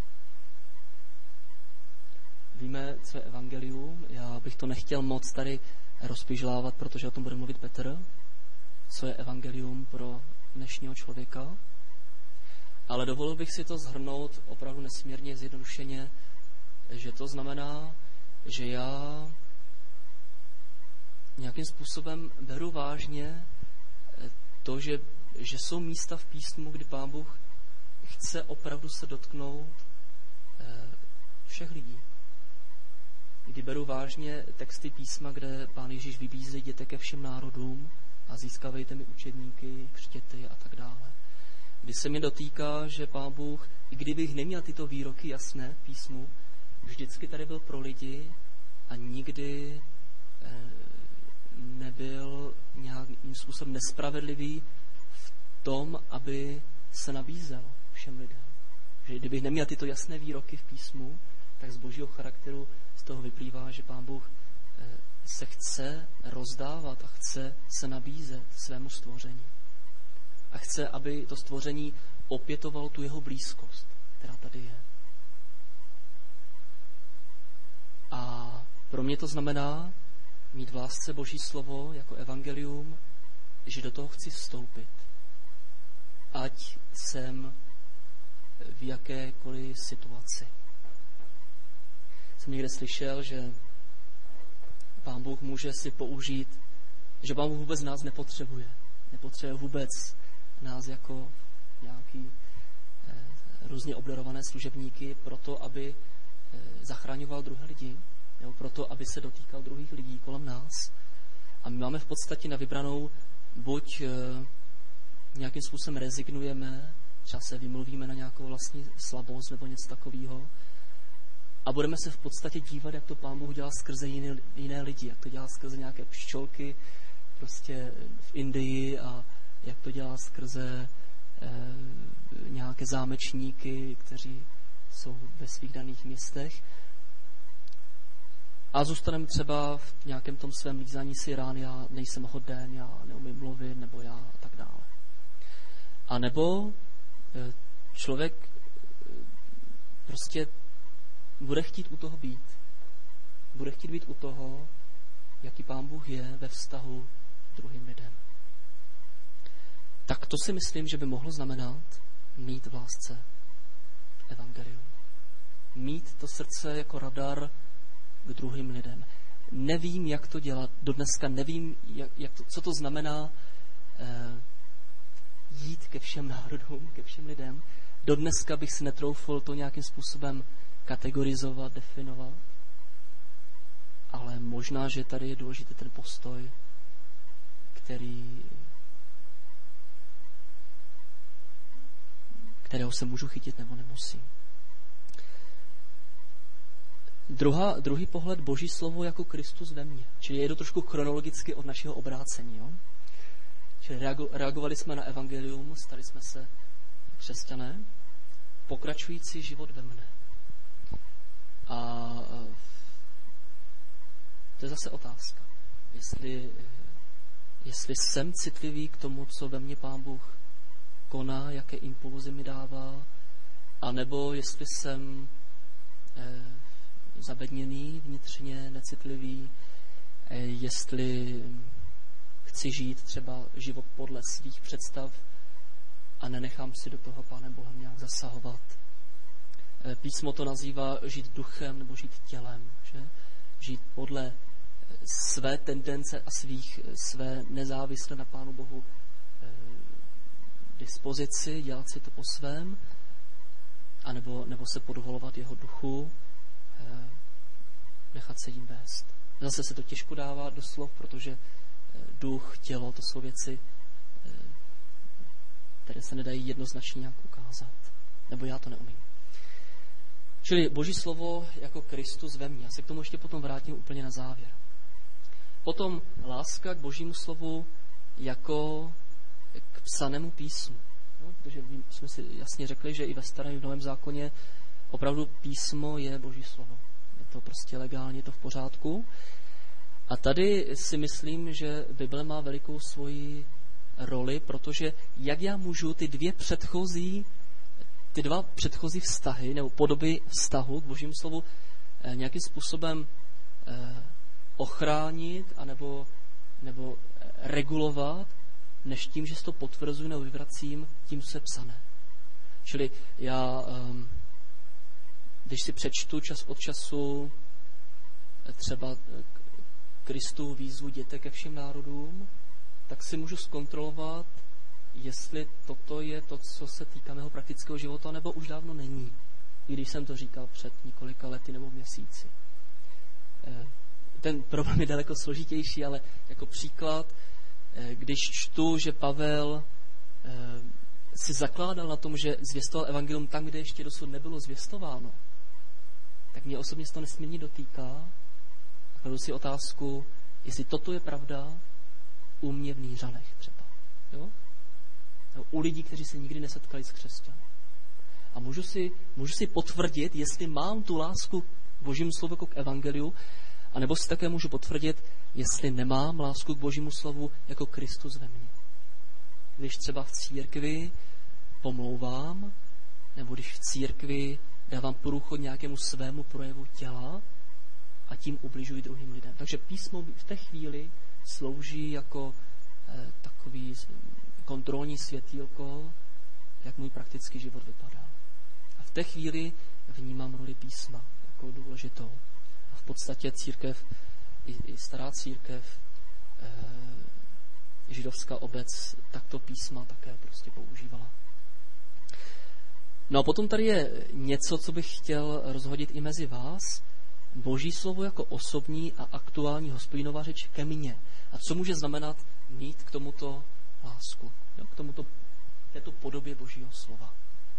[SPEAKER 1] Víme, co je evangelium. Já bych to nechtěl moc tady rozpižlávat, protože o tom bude mluvit Petr. Co je evangelium pro dnešního člověka. Ale dovolil bych si to shrnout opravdu nesmírně zjednodušeně, že to znamená, že já nějakým způsobem beru vážně to, že jsou místa v písmu, kdy Pán Bůh chce opravdu se dotknout všech lidí. Kdy beru vážně texty písma, kde Pán Ježíš vybízí: jděte ke všem národům a získávejte mi učedníky, křtěty a tak dále. Kdy se mi dotýká, že Pán Bůh, i kdybych neměl tyto výroky jasné v písmu, vždycky tady byl pro lidi a nikdy nebyl nějakým způsobem nespravedlivý v tom, aby se nabízel všem lidem. Že kdybych neměl tyto jasné výroky v písmu, tak z božího charakteru z toho vyplývá, že Pán Bůh se chce rozdávat a chce se nabízet svému stvoření. A chce, aby to stvoření opětovalo tu jeho blízkost, která tady je. A pro mě to znamená mít v lásce Boží slovo jako evangelium, že do toho chci vstoupit. Ať jsem v jakékoliv situaci. Jsem někde slyšel, že Pán Bůh může si použít, že Pán Bůh vůbec nás nepotřebuje. Nepotřebuje vůbec nás jako nějaký různě obdarované služebníky proto, aby zachraňoval druhé lidi, nebo proto, aby se dotýkal druhých lidí kolem nás. A my máme v podstatě na vybranou, buď nějakým způsobem rezignujeme, třeba se vymluvíme na nějakou vlastní slabost nebo něco takového, a budeme se v podstatě dívat, jak to Pán Bůh dělá skrze jiné lidi, jak to dělá skrze nějaké pščolky prostě v Indii a jak to dělá skrze nějaké zámečníky, kteří jsou ve svých daných městech. A zůstaneme třeba v nějakém tom svém lízání si rán: já nejsem hoden, já neumím mluvit, nebo já a tak dále. A nebo člověk prostě bude chtít u toho být. Bude chtít být u toho, jaký Pán Bůh je ve vztahu k druhým lidem. Tak to si myslím, že by mohlo znamenat mít v lásce evangelium. Mít to srdce jako radar k druhým lidem. Nevím, jak to dělat. Dodneska nevím, co to znamená jít ke všem národům, ke všem lidem. Dodneska bych si netroufl to nějakým způsobem kategorizovat, definovat. Ale možná, že tady je důležitý ten postoj, kterého se můžu chytit nebo nemusím. Druhý pohled, Boží slovo jako Kristus ve mně. Čili je to trošku chronologicky od našeho obrácení. Jo? Čili reagovali jsme na evangelium, stali jsme se křesťané, pokračující život ve mne. A to je zase otázka. Jestli jsem citlivý k tomu, co ve mně Pán Bůh koná, jaké impulzy mi dává, anebo jestli jsem zabedněný, vnitřně necitlivý, jestli chci žít třeba život podle svých představ a nenechám si do toho Pánem Bohem nějak zasahovat. Písmo to nazývá žít duchem nebo žít tělem. Že? Žít podle své tendence a své nezávisle na Pánu Bohu dispozici, dělat si to po svém, nebo se podvolovat jeho duchu, nechat se jim vést. Zase se to těžko dává do slov, protože duch, tělo, to jsou věci, které se nedají jednoznačně nějak ukázat. Nebo já to neumím. Čili Boží slovo jako Kristus ve mně. Já se k tomu ještě potom vrátím úplně na závěr. Potom láska k Božímu slovu jako k psanému písmu. No, protože jsme si jasně řekli, že i ve Starém i v Novém zákoně opravdu písmo je Boží slovo. Je to prostě legálně, je to v pořádku. A tady si myslím, že Bible má velikou svoji roli, protože jak já můžu ty dvě předchozí ty dva předchozí vztahy nebo podoby vztahu k Božímu slovu nějakým způsobem ochránit anebo regulovat, než tím, že si to potvrzuji nebo vyvracím tím, co je psané. Čili já, když si přečtu čas od času třeba Kristovu výzvu jděte ke všem národům, tak si můžu zkontrolovat, jestli toto je to, co se týká mého praktického života, nebo už dávno není, i když jsem to říkal před několika lety nebo měsíci. Ten problém je daleko složitější, ale jako příklad, když čtu, že Pavel si zakládal na tom, že zvěstoval evangelium tam, kde ještě dosud nebylo zvěstováno, tak mě osobně se to nesmírně dotýká. Kladu si otázku, jestli toto je pravda u mě v Nýřanech třeba. Jo? Nebo u lidí, kteří se nikdy nesetkali s křesťany. A můžu si potvrdit, jestli mám tu lásku k Božímu slovu jako k evangeliu, anebo si také můžu potvrdit, jestli nemám lásku k Božímu slovu jako Kristus ve mně. Když třeba v církvi pomlouvám, nebo když v církvi dávám průchod nějakému svému projevu těla a tím ubližuji druhým lidem. Takže písmo v té chvíli slouží jako takový kontrolní světýlko, jak můj praktický život vypadá. A v té chvíli vnímám roli písma jako důležitou. A v podstatě církev, i stará církev, židovská obec, takto písma také prostě používala. No a potom tady je něco, co bych chtěl rozhodit i mezi vás. Boží slovo jako osobní a aktuální Hospodinová řeč ke mně. A co může znamenat mít k tomuto lásku, k této podobě Božího slova.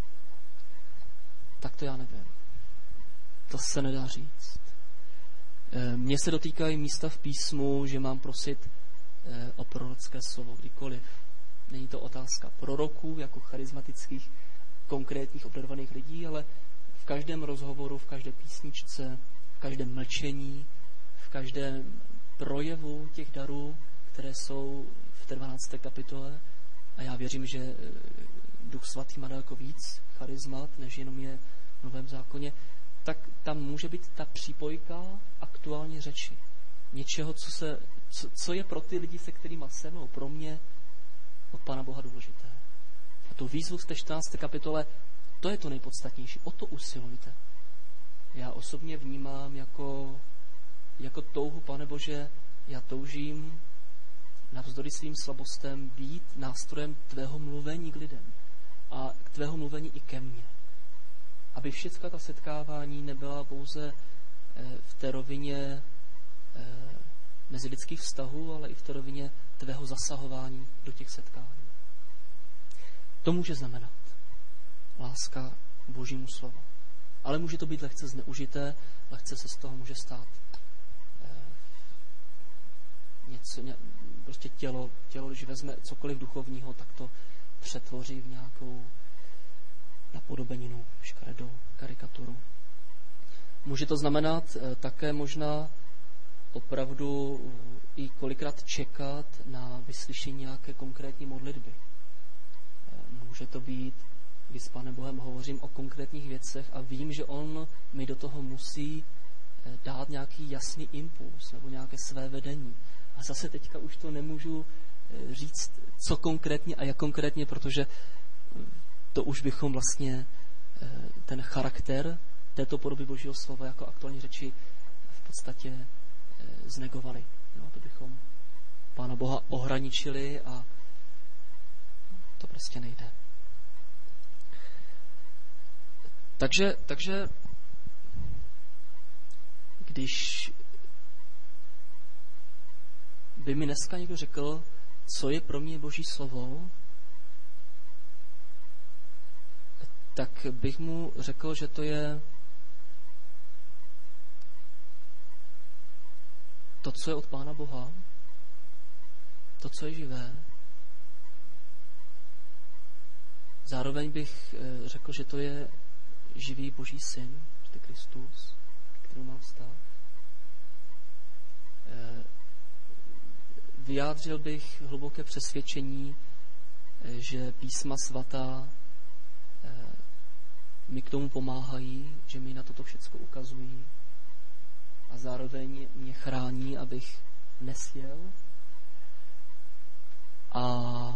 [SPEAKER 1] Tak to já nevím. To se nedá říct. Mně se dotýkají místa v písmu, že mám prosit o prorocké slovo kdykoliv. Není to otázka proroků, jako charismatických, konkrétních obdarovaných lidí, ale v každém rozhovoru, v každé písničce, v každém mlčení, v každém projevu těch darů, které jsou v té 12. kapitole. A já věřím, že Duch Svatý má daleko víc charizmat, než jenom je v Novém zákoně, tak tam může být ta přípojka aktuální řeči. Něčeho, co je pro ty lidi, se kterými jsem, nebo pro mě od Pána Boha důležité. A tu výzvu v té 14. kapitole, to je to nejpodstatnější. O to usilujte. Já osobně vnímám jako touhu, Pane Bože, já toužím navzdory svým slabostem být nástrojem tvého mluvení k lidem a k tvého mluvení i ke mně. Aby všechna ta setkávání nebyla pouze v té rovině mezilidských vztahů, ale i v té rovině tvého zasahování do těch setkání. To může znamenat láska k Božímu slovu. Ale může to být lehce zneužité, lehce se z toho může stát prostě tělo, když vezme cokoliv duchovního, tak to přetvoří v nějakou napodobeninu, škaredou karikaturu. Může to znamenat také možná opravdu i kolikrát čekat na vyslyšení nějaké konkrétní modlitby. Může to být, když s Pánem Bohem hovořím o konkrétních věcech a vím, že on mi do toho musí dát nějaký jasný impuls nebo nějaké své vedení. A zase teďka už to nemůžu říct, co konkrétně a jak konkrétně, protože to už bychom vlastně ten charakter této podoby Božího slova jako aktuální řeči v podstatě znegovali. No, to bychom Pána Boha ohraničili a to prostě nejde. Takže když by mi dneska někdo řekl, co je pro mě Boží slovo, tak bych mu řekl, že to je to, co je od Pána Boha, to, co je živé. Zároveň bych řekl, že to je živý Boží syn, že to je Kristus, kterou mám vztah. Vyjádřil bych hluboké přesvědčení, že písma svatá mi k tomu pomáhají, že mi na toto všecko ukazují a zároveň mě chrání, abych nesjel. A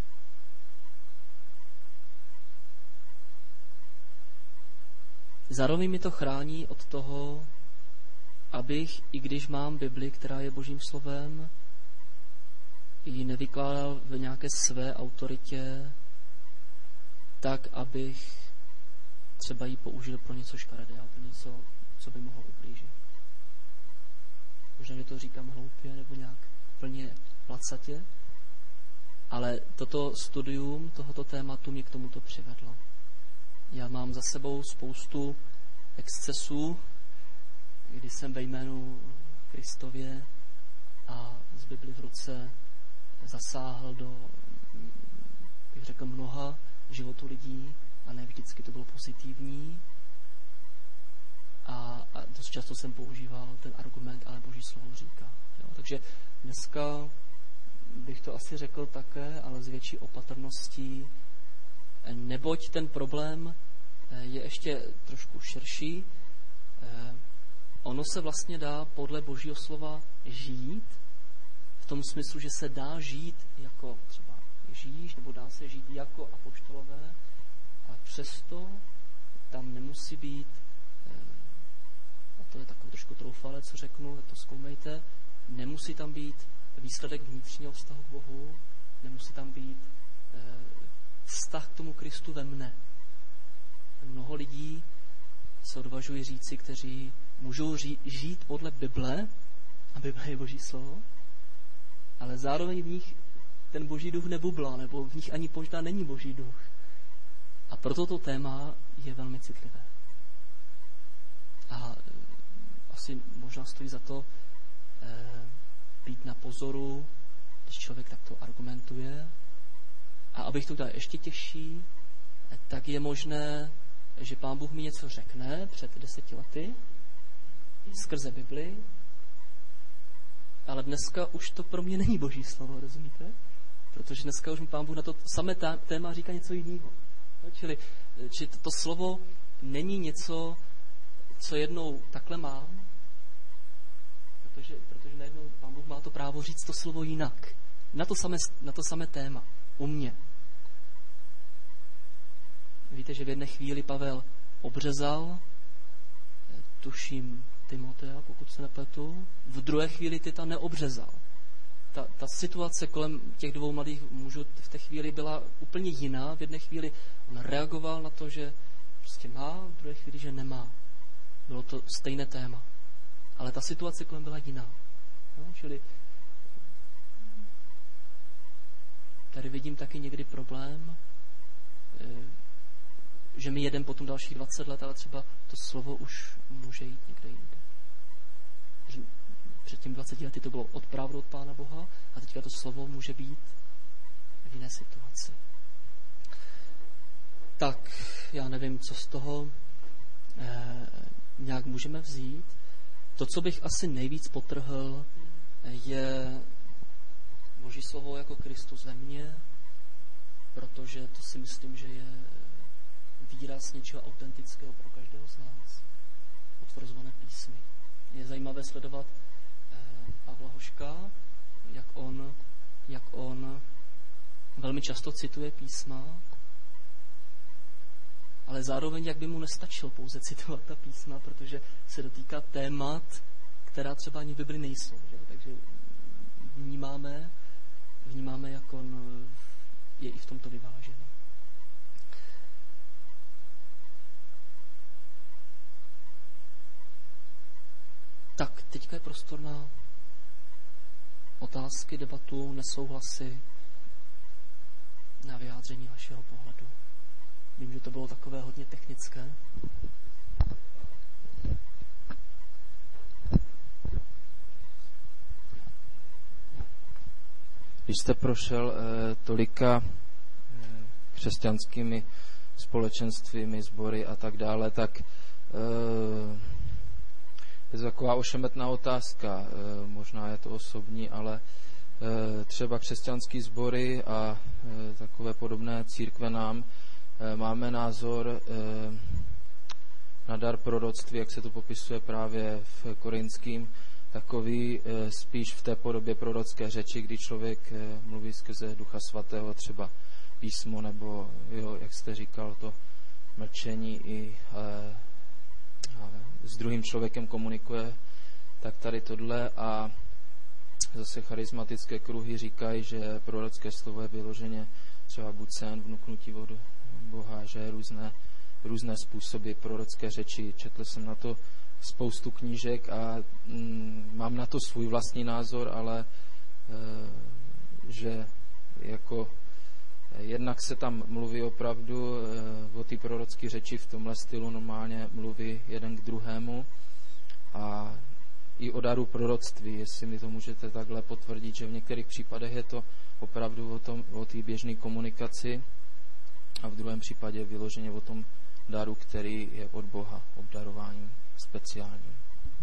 [SPEAKER 1] zároveň mi to chrání od toho, abych, i když mám Bibli, která je Božím slovem, ji nevykládal v nějaké své autoritě, tak, abych třeba ji použil pro něco škaredého, pro něco, co by mohlo ublížit. Možná, že to říkám hloupě nebo nějak plně placatě, ale toto studium tohoto tématu mě k tomuto přivedlo. Já mám za sebou spoustu excesů, kdy jsem ve jménu Kristově a z Bibli v ruce zasáhl do, bych řekl, mnoha životů lidí a ne vždycky to bylo pozitivní. A dost často jsem používal ten argument, ale Boží slovo říká. Jo? Takže dneska bych to asi řekl také, ale s větší opatrností, neboť ten problém je ještě trošku širší. Ono se vlastně dá podle Božího slova žít, v tom smyslu, že se dá žít jako třeba Ježíš, nebo dá se žít jako apoštolové, ale přesto tam nemusí být, a to je takový trošku troufale, co řeknu, tak to zkoumejte, nemusí tam být výsledek vnitřního vztahu k Bohu, nemusí tam být vztah k tomu Kristu ve mne. Mnoho lidí se odvažují říci, kteří můžou žít podle Bible, a Bible je Boží slovo, ale zároveň v nich ten Boží duch nebublá, nebo v nich ani možná není Boží duch. A proto to téma je velmi citlivé. A asi možná stojí za to být na pozoru, když člověk takto argumentuje. A abych to udělal ještě těžší, tak je možné, že Pán Bůh mi něco řekne před 10 lety skrze Bibli, ale dneska už to pro mě není Boží slovo, rozumíte? Protože dneska už mi Pán Bůh na to samé téma říká něco jiného. No, čili to slovo není něco, co jednou takhle mám, protože najednou Pán Bůh má to právo říct to slovo jinak. Na to samé téma. U mě. Víte, že v jedné chvíli Pavel obřezal, tuším Timotea, pokud se nepletu, v druhé chvíli Tita neobřezal. Ta situace kolem těch dvou mladých mužů v té chvíli byla úplně jiná. V jedné chvíli on reagoval na to, že prostě má, v druhé chvíli, že nemá. Bylo to stejné téma. Ale ta situace kolem byla jiná. No, čili tady vidím taky někdy problém, že my jedeme potom dalších 20 let, ale třeba to slovo už může jít někde jinde. Před těmi 20 lety to bylo opravdu od Pána Boha a teďka to slovo může být v jiné situaci. Tak, já nevím, co z toho nějak můžeme vzít. To, co bych asi nejvíc podtrhl, je Boží slovo jako Kristus ve mně, protože to si myslím, že je výraz něčeho autentického pro každého z nás. Potvrzované písmy. Je zajímavé sledovat Pavla Hoška, jak on velmi často cituje písma, ale zároveň, jak by mu nestačilo pouze citovat ta písma, protože se dotýká témat, která třeba ani v Bibli nejsou. Že? Takže vnímáme, jak on je i v tomto vyvážený. Tak, teďka je prostor na otázky, debatu, nesouhlasy, na vyjádření vašeho pohledu. Vím, že to bylo takové hodně technické.
[SPEAKER 2] Když jste prošel tolika křesťanskými společenstvími, sbory a tak dále, tak je to taková ošemetná otázka, možná je to osobní, ale třeba křesťanský sbory a takové podobné církve nám máme názor na dar proroctví, jak se to popisuje právě v Korinským, takový spíš v té podobě prorocké řeči, kdy člověk mluví skrze Ducha Svatého, třeba písmo, nebo jo, jak jste říkal, to mlčení i s druhým člověkem komunikuje, tak tady tohle. A zase charismatické kruhy říkají, že prorocké slovo je vyloženě třeba buď sen, vnuknutí od Boha, že je různé způsoby prorocké řeči. Četl jsem na to spoustu knížek a mám na to svůj vlastní názor, ale že jako jednak se tam mluví opravdu o té prorocké řeči v tomhle stylu, normálně mluví jeden k druhému, a i o daru proroctví, jestli mi to můžete takhle potvrdit, že v některých případech je to opravdu o té běžné komunikaci a v druhém případě vyloženě o tom daru, který je od Boha, obdarováním speciálním.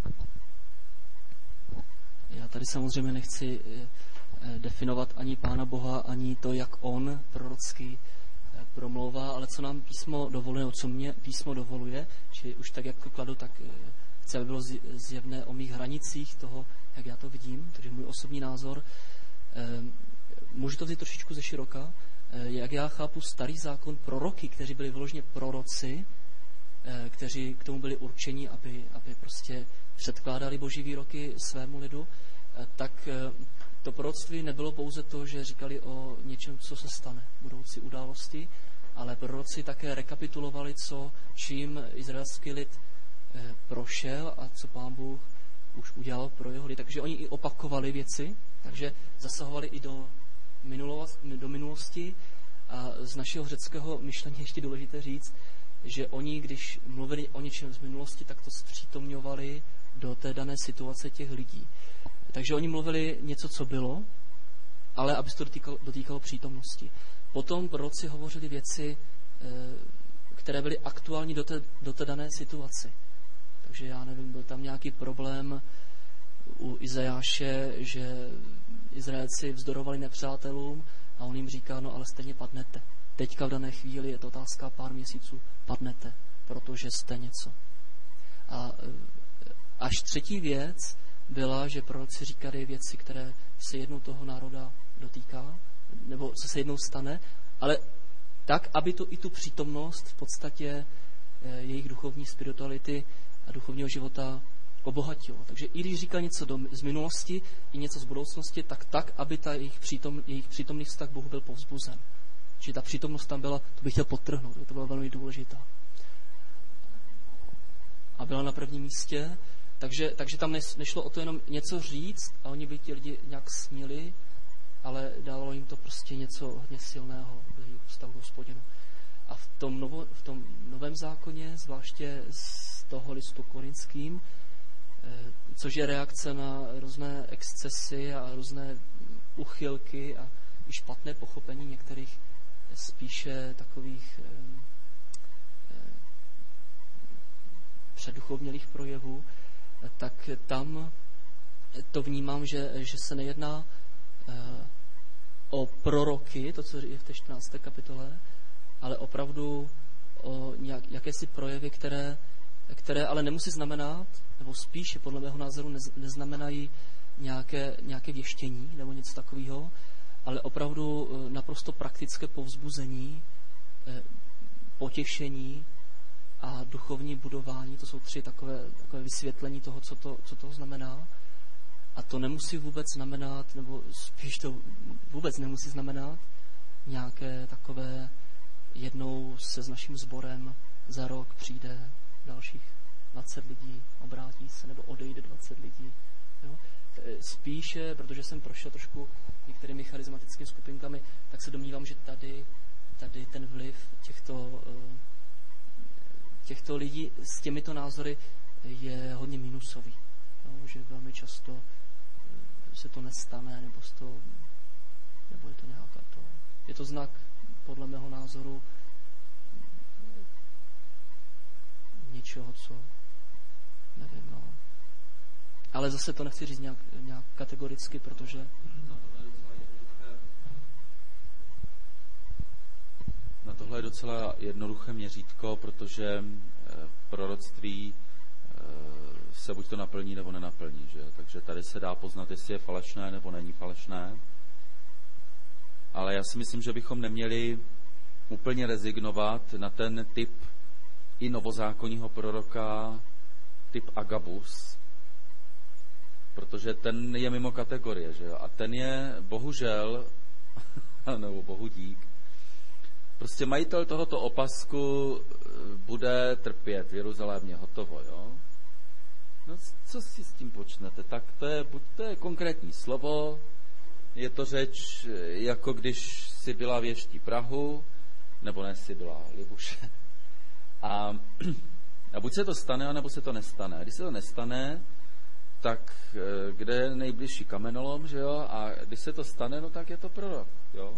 [SPEAKER 1] Já tady samozřejmě nechci definovat ani Pána Boha, ani to, jak on prorocky promlouvá, ale co nám písmo dovoluje, co mě písmo dovoluje, či už tak, jak to kladu, tak chci, aby bylo zjevné o mých hranicích toho, jak já to vidím, takže můj osobní názor. Můžu to vzít trošičku ze široka. Jak já chápu starý zákon, proroky, kteří byli vyloženě proroci, kteří k tomu byli určeni, aby prostě předkládali boží výroky svému lidu, tak to proroctví nebylo pouze to, že říkali o něčem, co se stane, budoucí události, ale proroci také rekapitulovali, čím izraelský lid prošel a co Pán Bůh už udělal pro jeho lid. Takže oni i opakovali věci, takže zasahovali i do minulosti. A z našeho řeckého myšlení ještě důležité říct, že oni, když mluvili o něčem z minulosti, tak to zpřítomňovali do té dané situace těch lidí. Takže oni mluvili něco, co bylo, ale aby se to dotýkalo přítomnosti. Potom proroci hovořili věci, které byly aktuální do té dané situace. Takže já nevím, byl tam nějaký problém u Izajáše, že Izraelci vzdorovali nepřátelům a on jim říká, no ale stejně padnete. Teďka v dané chvíli je to otázka pár měsíců, padnete, protože jste něco. A až třetí věc byla, že proroci říkali věci, které se jednou toho národa dotýká, nebo co se jednou stane, ale tak, aby to i tu přítomnost v podstatě jejich duchovní spirituality a duchovního života obohatilo. Takže i když říkal něco z minulosti i něco z budoucnosti, tak, aby ta jejich přítomný vztah k Bohu byl povzbuzen. Čiže ta přítomnost tam byla, to bych chtěl podtrhnout, to bylo velmi důležitá. A byla na prvním místě, takže tam nešlo o to jenom něco říct a oni by ti lidi nějak směli, ale dávalo jim to prostě něco hodně silného do jejich vztahu k Hospodinu. A v tom novém zákoně, zvláště z toho listu korinským, což je reakce na různé excesy a různé uchylky a i špatné pochopení některých spíše takových předduchovnělých projevů, tak tam to vnímám, že se nejedná o proroky, to, co je v té 14. kapitole, ale opravdu o jakési projevy, které ale nemusí znamenat, nebo spíše podle mého názoru neznamenají nějaké věštění nebo něco takového, ale opravdu naprosto praktické povzbuzení, potěšení a duchovní budování. To jsou tři takové vysvětlení toho, co to znamená. A to nemusí vůbec znamenat, nebo spíš to vůbec nemusí znamenat nějaké takové jednou se s naším sborem za rok přijde dalších 20 lidí, obrátí se, nebo odejde 20 lidí. Jo? Spíše, protože jsem prošel trošku některými charismatickými skupinkami, tak se domnívám, že tady ten vliv těchto lidí s těmito názory je hodně minusový. Jo? Že velmi často se to nestane, nebo je to nějaká to. Je to znak, podle mého názoru, něčeho, co nevím, no. Ale zase to nechci říct nějak kategoricky, protože
[SPEAKER 3] na to tohle je docela jednoduché měřítko, protože proroctví se buď to naplní, nebo nenaplní. Že? Takže tady se dá poznat, jestli je falešné, nebo není falešné. Ale já si myslím, že bychom neměli úplně rezignovat na ten typ i novozákonního proroka, typ Agabus, protože ten je mimo kategorie, že jo? A ten je bohužel, nebo bohu dík, prostě majitel tohoto opasku bude trpět v Jeruzalémě, hotovo, jo? No co si s tím počnete? Tak to je konkrétní slovo, je to řeč, jako když si byla věští Prahu, nebo ne si byla Libuše. A buď se to stane, nebo se to nestane. Když se to nestane, tak kde je nejbližší kamenolom, že jo? A když se to stane, no tak je to prorok, jo?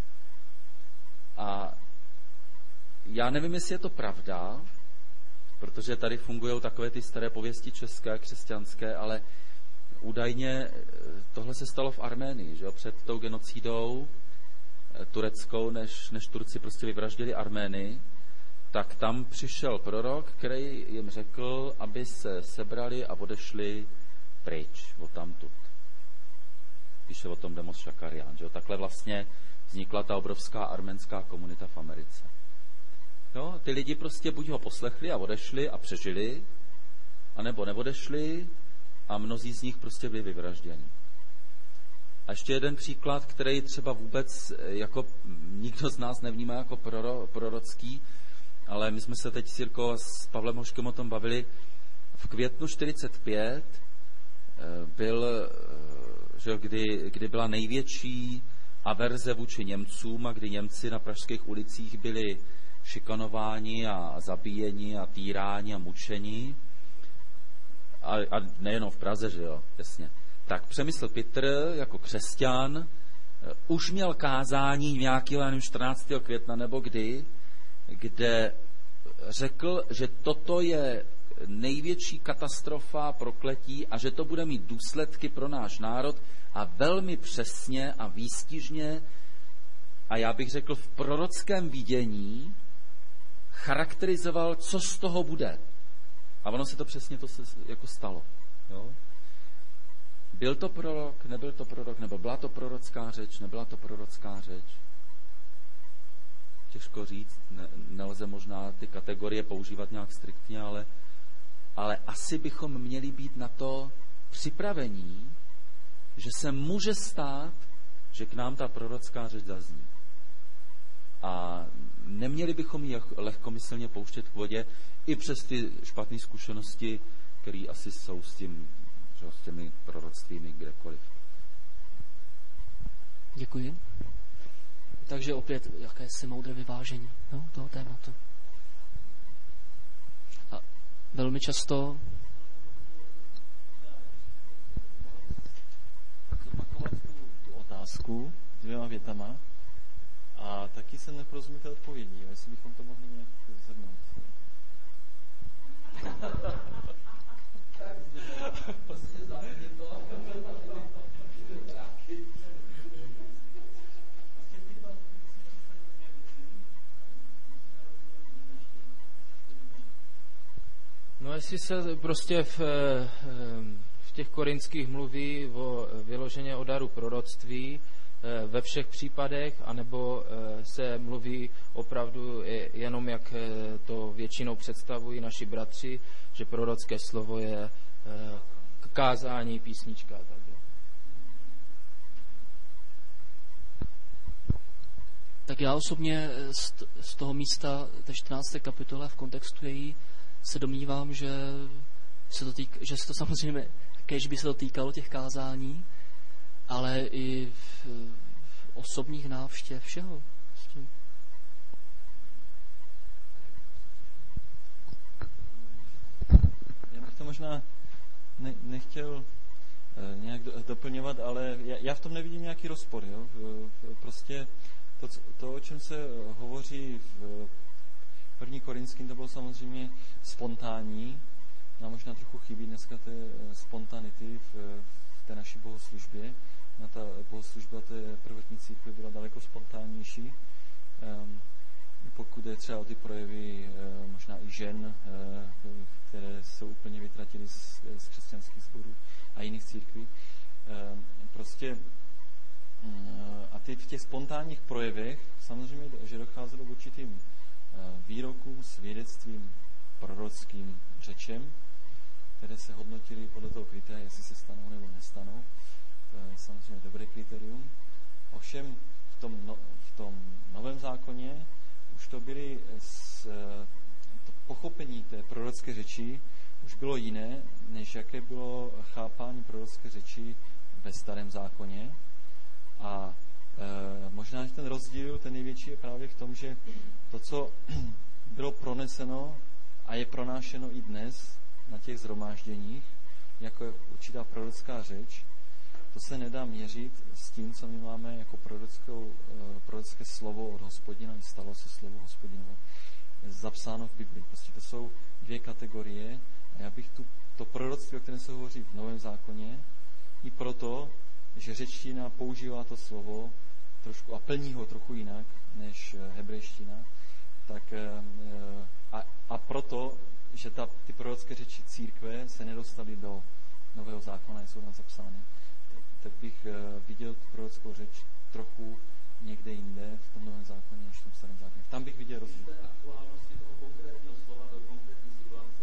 [SPEAKER 3] A já nevím, jestli je to pravda, protože tady fungují takové ty staré pověsti české, křesťanské, ale údajně tohle se stalo v Arménii, že jo? Před tou genocidou tureckou, než Turci prostě vyvraždili Armény, tak tam přišel prorok, který jim řekl, aby se sebrali a odešli pryč odtamtud. Píše o tom Demos Šakarián, že jo? Takhle vlastně vznikla ta obrovská arménská komunita v Americe. Jo? Ty lidi prostě buď ho poslechli a odešli a přežili, anebo neodešli a mnozí z nich prostě byli vyvražděni. A ještě jeden příklad, který třeba vůbec jako nikdo z nás nevnímá jako prorocký, ale my jsme se teď s Jirkou a s Pavlem Hoškem o tom bavili. V květnu 1945 byl, že kdy byla největší averze vůči Němcům a kdy Němci na pražských ulicích byli šikanováni a zabíjeni a týráni a mučeni. A nejenom v Praze, že jo, jasně. Tak Přemysl Pitr jako křesťan už měl kázání nějakého 14. května nebo kdy, kde řekl, že toto je největší katastrofa, prokletí a že to bude mít důsledky pro náš národ a velmi přesně a výstižně a já bych řekl v prorockém vidění charakterizoval, co z toho bude. A ono se to přesně to se jako stalo. Jo? Byl to prorok, nebyl to prorok, nebo byla to prorocká řeč, nebyla to prorocká řeč. Těžko říct, nelze možná ty kategorie používat nějak striktně, ale asi bychom měli být na to připravení, že se může stát, že k nám ta prorocká řeč zazní. A neměli bychom ji lehkomyslně pouštět k vodě, i přes ty špatné zkušenosti, které asi jsou s těmi proroctvími kdekoliv.
[SPEAKER 1] Děkuji. Takže opět jakési moudré vyvážení toho tématu. A velmi často
[SPEAKER 4] zopakovat tu otázku dvěma větama a taky se neporozuměl té odpovědí, jestli bychom to mohli nějak zhrnout.
[SPEAKER 2] No jestli se prostě v těch korinských mluví vyloženě o daru proroctví ve všech případech, anebo se mluví opravdu jenom, jak to většinou představují naši bratři, že prorocké slovo je kázání, písnička a tak.
[SPEAKER 1] Tak já osobně z toho místa té 14. kapitole v kontextu její se domnívám, že se to samozřejmě, kéž by se to týkalo těch kázání, ale i v osobních návštěv všeho.
[SPEAKER 4] Já bych to možná nechtěl nějak doplňovat, ale já v tom nevidím nějaký rozpor. Jo? Prostě to, o čem se hovoří v 1. Korinským, to bylo samozřejmě spontánní. Nám možná trochu chybí dneska té spontanity v té naší bohoslužbě. Ta bohoslužba té prvotní církve byla daleko spontánnější. pokud je třeba o ty projevy možná i žen, které jsou úplně vytratily z křesťanských sborů a jiných církví. Prostě a v těch spontánních projevech samozřejmě, že docházelo k určitým výrokům, svědectvím, prorockým řečem, které se hodnotily podle toho kritéria, jestli se stanou nebo nestanou. To je samozřejmě dobré kritérium. Ovšem v tom Novém zákoně už to byly to pochopení té prorocké řeči už bylo jiné, než jaké bylo chápání prorocké řeči ve Starém zákoně. A možná, že ten rozdíl, ten největší, je právě v tom, že to, co bylo proneseno a je pronášeno i dnes na těch shromážděních, jako určitá prorocká řeč, to se nedá měřit s tím, co my máme jako prorocké slovo od Hospodina, stalo se slovo Hospodinovo, zapsáno v Biblii. Prostě to jsou dvě kategorie a já bych to proroctví, o kterém se hovoří v Novém zákoně, i proto, že řečtina používá to slovo trošku a plní ho trochu jinak než hebrejština, tak a proto, že ty prorocké řeči církve se nedostaly do Nového zákona, jsou tam zapsány, tak bych viděl tu prorockou řeč trochu někde jinde v tom Novém zákoně než v tom Starém zákoně. Tam bych viděl rozdíl.
[SPEAKER 3] Aktuálnosti toho konkrétního slova do konkrétní situace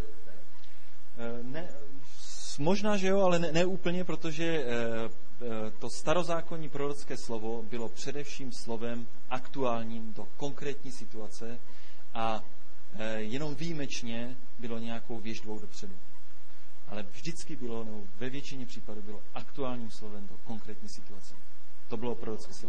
[SPEAKER 4] ne, možná, že jo, ale ne úplně, protože to starozákonní prorocké slovo bylo především slovem aktuálním do konkrétní situace a jenom výjimečně bylo nějakou věždvou dopředu. Ale vždycky bylo, nebo ve většině případů bylo aktuálním slovem do konkrétní situace. To bylo prorocké slovo.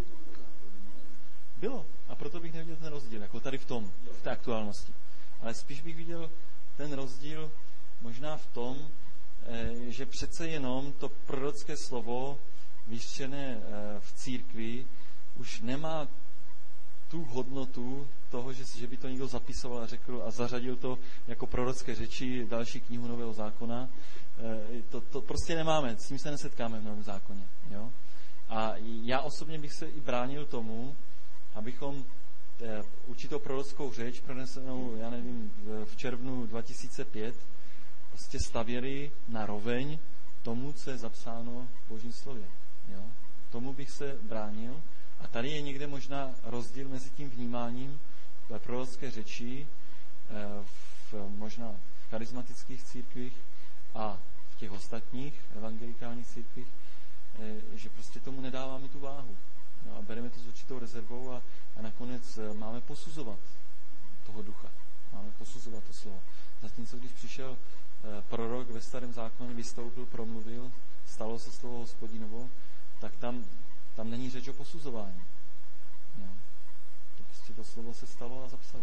[SPEAKER 4] Bylo. A proto bych neviděl ten rozdíl, jako tady v té aktuálnosti. Ale spíš bych viděl ten rozdíl možná v tom, že přece jenom to prorocké slovo vyřčené v církvi už nemá tu hodnotu toho, že by to někdo zapisoval a řekl a zařadil to jako prorocké řeči další knihu Nového zákona. To prostě nemáme, s tím se nesetkáme v Novém zákoně. Jo? A já osobně bych se i bránil tomu, abychom určitou prorockou řeč pronesenou, já nevím, v červnu 2005 prostě stavěli na roveň tomu, co je zapsáno v Božím slově. Jo? Tomu bych se bránil. A tady je někde možná rozdíl mezi tím vnímáním prorocké řeči možná v charismatických církvích a v těch ostatních evangelikálních církvích, že prostě tomu nedáváme tu váhu. No a bereme to s určitou rezervou a nakonec máme posuzovat toho ducha. Máme posuzovat to slovo. Zatímco když přišel prorok ve Starém zákoně, vystoupil, promluvil, stalo se slovo Hospodinovo, tak tam není řeč o posuzování. Jo? Prostě to slovo se stalo a zapsalo.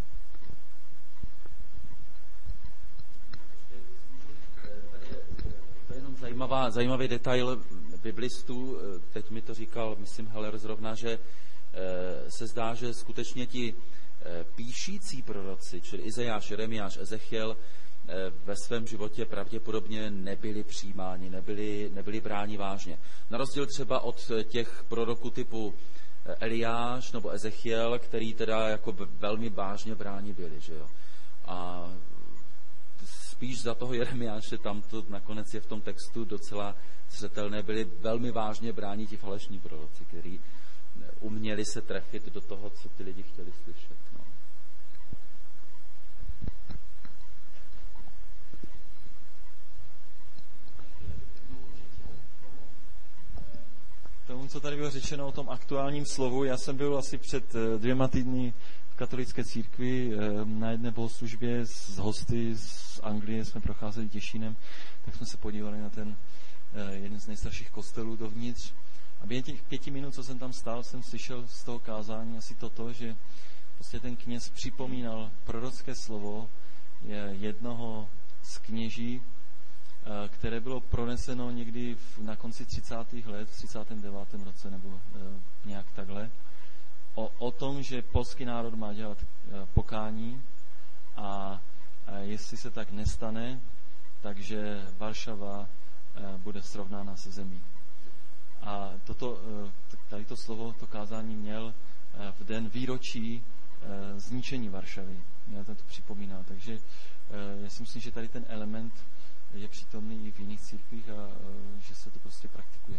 [SPEAKER 3] To je jenom zajímavý detail biblistů. Teď mi to říkal, myslím, Heller zrovna, že se zdá, že skutečně ti píšící proroci, čili Izajáš, Jeremiáš, Ezechiel, ve svém životě pravděpodobně nebyli přijímáni, nebyli bráni vážně. Na rozdíl třeba od těch proroků typu Eliáš nebo Ezechiel, který teda jako velmi vážně bráni byli, že jo. A spíš za toho Jeremiáše, tam to nakonec je v tom textu docela zřetelné, byli velmi vážně bráni ti falešní proroci, kteří uměli se trefit do toho, co ty lidi chtěli slyšet. No.
[SPEAKER 4] Tomu, co tady bylo řečeno o tom aktuálním slovu, já jsem byl asi před 2 týdny v katolické církvi na jedné bohoslužbě s hosty z Anglie, jsme procházeli Těšínem, tak jsme se podívali na ten jeden z nejstarších kostelů dovnitř. A během těch 5 minut, co jsem tam stál, jsem slyšel z toho kázání asi toto, že prostě ten kněz připomínal prorocké slovo jednoho z kněží, které bylo proneseno někdy na konci 30. let, v 39. roce nebo nějak takhle, o tom, že polský národ má dělat pokání a jestli se tak nestane, takže Varšava bude srovnána se zemí. A tady to slovo, to kázání měl v den výročí zničení Varšavy. Mě to připomíná. Takže já si myslím, že tady ten element je přítomný i v jiných církvích a že se to prostě praktikuje.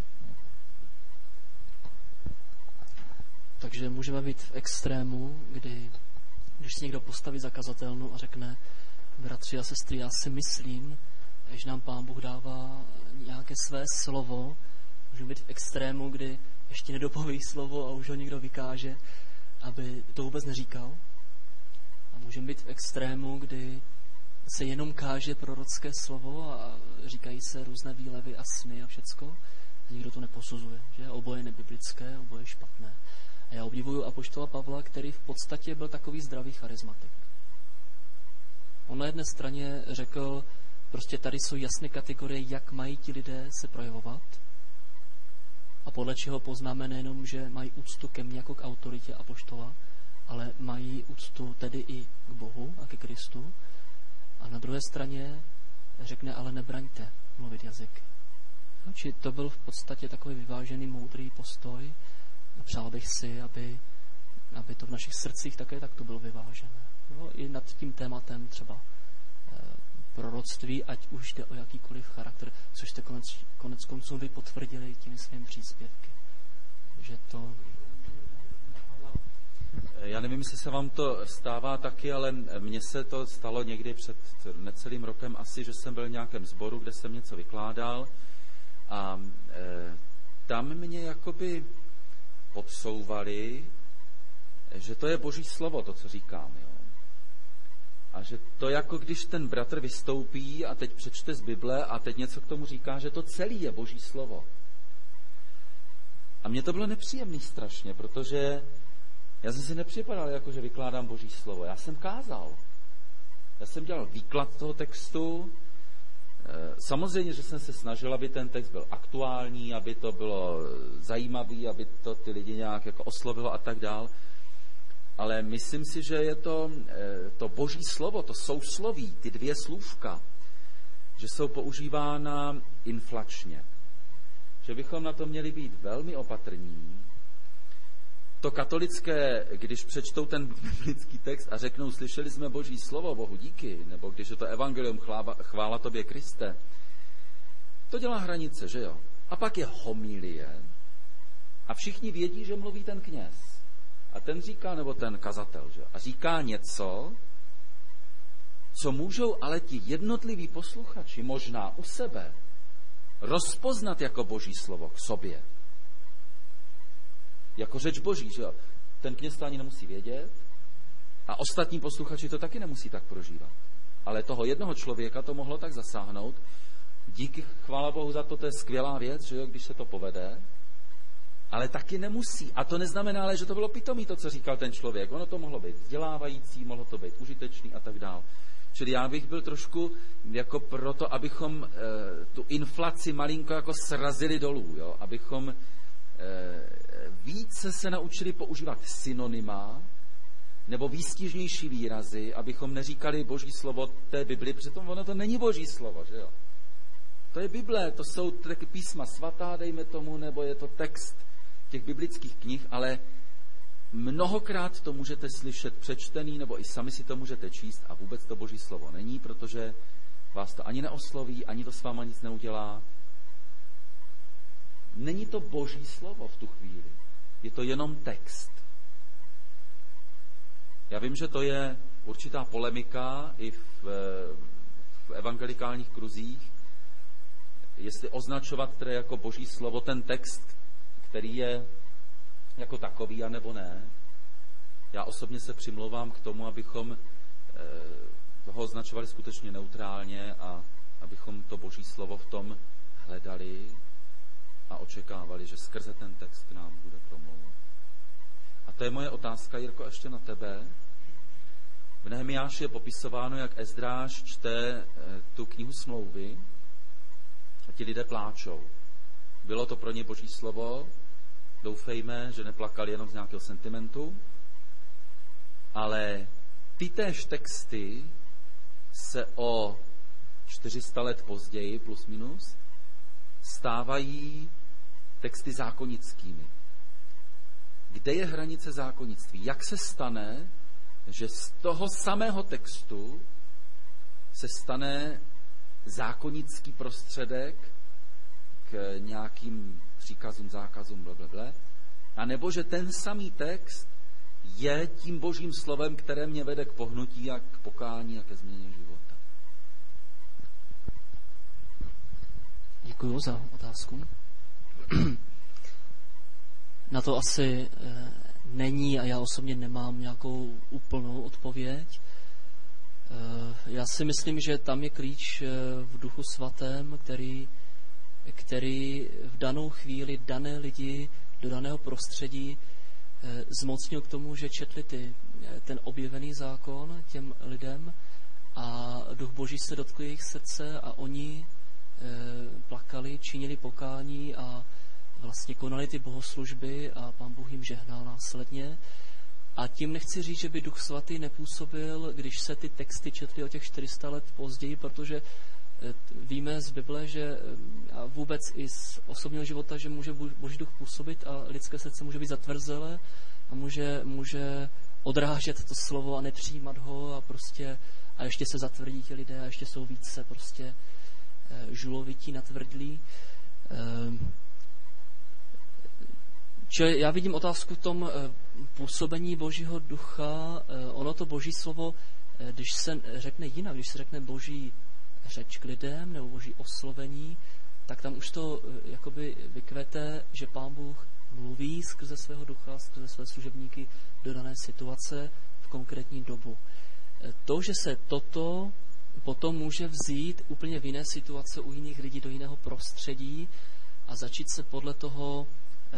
[SPEAKER 1] Takže můžeme být v extrému, když si někdo postaví za kazatelnu a řekne: bratři a sestry, já si myslím, že nám Pán Bůh dává nějaké své slovo. Můžeme být v extrému, kdy ještě nedopoví slovo a už ho někdo vykáže, aby to vůbec neříkal. A můžeme být v extrému, kdy se jenom káže prorocké slovo a říkají se různé výlevy a sny a všecko. A nikdo to neposuzuje, že oboje nebiblické, oboje špatné. A já obdivuju apoštola Pavla, který v podstatě byl takový zdravý charizmatik. On na jedné straně řekl, prostě tady jsou jasné kategorie, jak mají ti lidé se projevovat, a podle čeho poznáme nejenom, že mají úctu ke mně jako k autoritě apoštola, ale mají úctu tedy i k Bohu a ke Kristu. A na druhé straně řekne, ale nebraňte mluvit jazyky. No, či to byl v podstatě takový vyvážený, moudrý postoj. A přál bych si, aby to v našich srdcích také takto bylo vyvážené. No, i nad tím tématem třeba proroctví, ať už jde o jakýkoliv charakter, což jste konec konců vy potvrdili tím svým příspěvky. Že to...
[SPEAKER 3] Já nevím, jestli se vám to stává taky, ale mně se to stalo někdy před necelým rokem asi, že jsem byl v nějakém sboru, kde jsem něco vykládal a tam mě jakoby podsouvali, že to je Boží slovo, to, co říkám, jo. A že to jako když ten bratr vystoupí a teď přečte z Bible a teď něco k tomu říká, že to celý je Boží slovo. A mně to bylo nepříjemný strašně, protože já jsem si nepřipadal, jako že vykládám Boží slovo. Já jsem kázal. Já jsem dělal výklad toho textu. Samozřejmě, že jsem se snažil, aby ten text byl aktuální, aby to bylo zajímavý, aby to ty lidi nějak jako oslovilo a tak dál. Ale myslím si, že je to Boží slovo, to sousloví, ty dvě slůvka, že jsou používána inflačně. Že bychom na to měli být velmi opatrní. To katolické, když přečtou ten biblický text a řeknou, slyšeli jsme Boží slovo, Bohu díky, nebo když je to evangelium, chvála tobě Kriste, to dělá hranice, že jo? A pak je homilie a všichni vědí, že mluví ten kněz. A ten říká, nebo ten kazatel, že? A říká něco, co můžou ale ti jednotliví posluchači možná u sebe rozpoznat jako Boží slovo k sobě. Jako řeč Boží, že jo? Ten kněz to ani nemusí vědět a ostatní posluchači to taky nemusí tak prožívat. Ale toho jednoho člověka to mohlo tak zasáhnout. Díky, chvála Bohu za to, to je skvělá věc, že jo, když se to povede. Ale taky nemusí. A to neznamená, ale, že to bylo pitomý, to, co říkal ten člověk. Ono to mohlo být vzdělávající, mohlo to být užitečný a tak dál. Čili já bych byl trošku jako proto, abychom tu inflaci malinko jako srazili dolů, jo? Abychom více se naučili používat synonyma nebo výstižnější výrazy, abychom neříkali Boží slovo té Bibli, protože ono to není Boží slovo, že jo? To je Bible, to jsou taky písma svatá, dejme tomu, nebo je to text těch biblických knih, ale mnohokrát to můžete slyšet přečtený, nebo i sami si to můžete číst a vůbec to Boží slovo není, protože vás to ani neosloví, ani to s váma nic neudělá. Není to Boží slovo v tu chvíli. Je to jenom text. Já vím, že to je určitá polemika i v evangelikálních kruzích, jestli označovat tedy jako Boží slovo ten text, který je jako takový, anebo ne. Já osobně se přimlouvám k tomu, abychom ho označovali skutečně neutrálně a abychom to Boží slovo v tom hledali a očekávali, že skrze ten text nám bude promlouvat. A to je moje otázka, Jirko, ještě na tebe. V Nehemiáši je popisováno, jak Ezdráš čte tu knihu smlouvy a ti lidé pláčou. Bylo to pro ně Boží slovo, doufejme, že neplakali jenom z nějakého sentimentu, ale ty též texty se o 400 let později, plus minus, stávají texty zákonickými. Kde je hranice zákonnictví? Jak se stane, že z toho samého textu se stane zákonický prostředek k nějakým příkazům, zákazům, blablabla, a nebo že ten samý text je tím Božím slovem, které mě vede k pohnutí a k pokání a ke změně života.
[SPEAKER 1] Děkuju za otázku. Na to asi není a já osobně nemám nějakou úplnou odpověď. Já si myslím, že tam je klíč v Duchu Svatém, který v danou chvíli dané lidi do daného prostředí zmocnil k tomu, že četli ten objevený zákon těm lidem a Duch Boží se dotkl jejich srdce a oni plakali, činili pokání a vlastně konali ty bohoslužby a Pán Bůh jim žehnal následně. A tím nechci říct, že by Duch Svatý nepůsobil, když se ty texty četly o těch 400 let později, protože víme z Bible, že a vůbec i z osobního života, že může Boží duch působit a lidské srdce může být zatvrzelé a může odrážet to slovo a nepřijímat ho a ještě se zatvrdí ti lidé a ještě jsou více prostě žulovití, natvrdlí. Čili já vidím otázku v tom působení Božího ducha. Ono to Boží slovo, když se řekne jinak, když se řekne Boží řeč k lidem nebo Boží oslovení, tak tam už to jakoby vykvete, že Pán Bůh mluví skrze svého ducha, skrze své služebníky do dané situace v konkrétní dobu. To, že se toto potom může vzít úplně v jiné situace u jiných lidí do jiného prostředí a začít se podle toho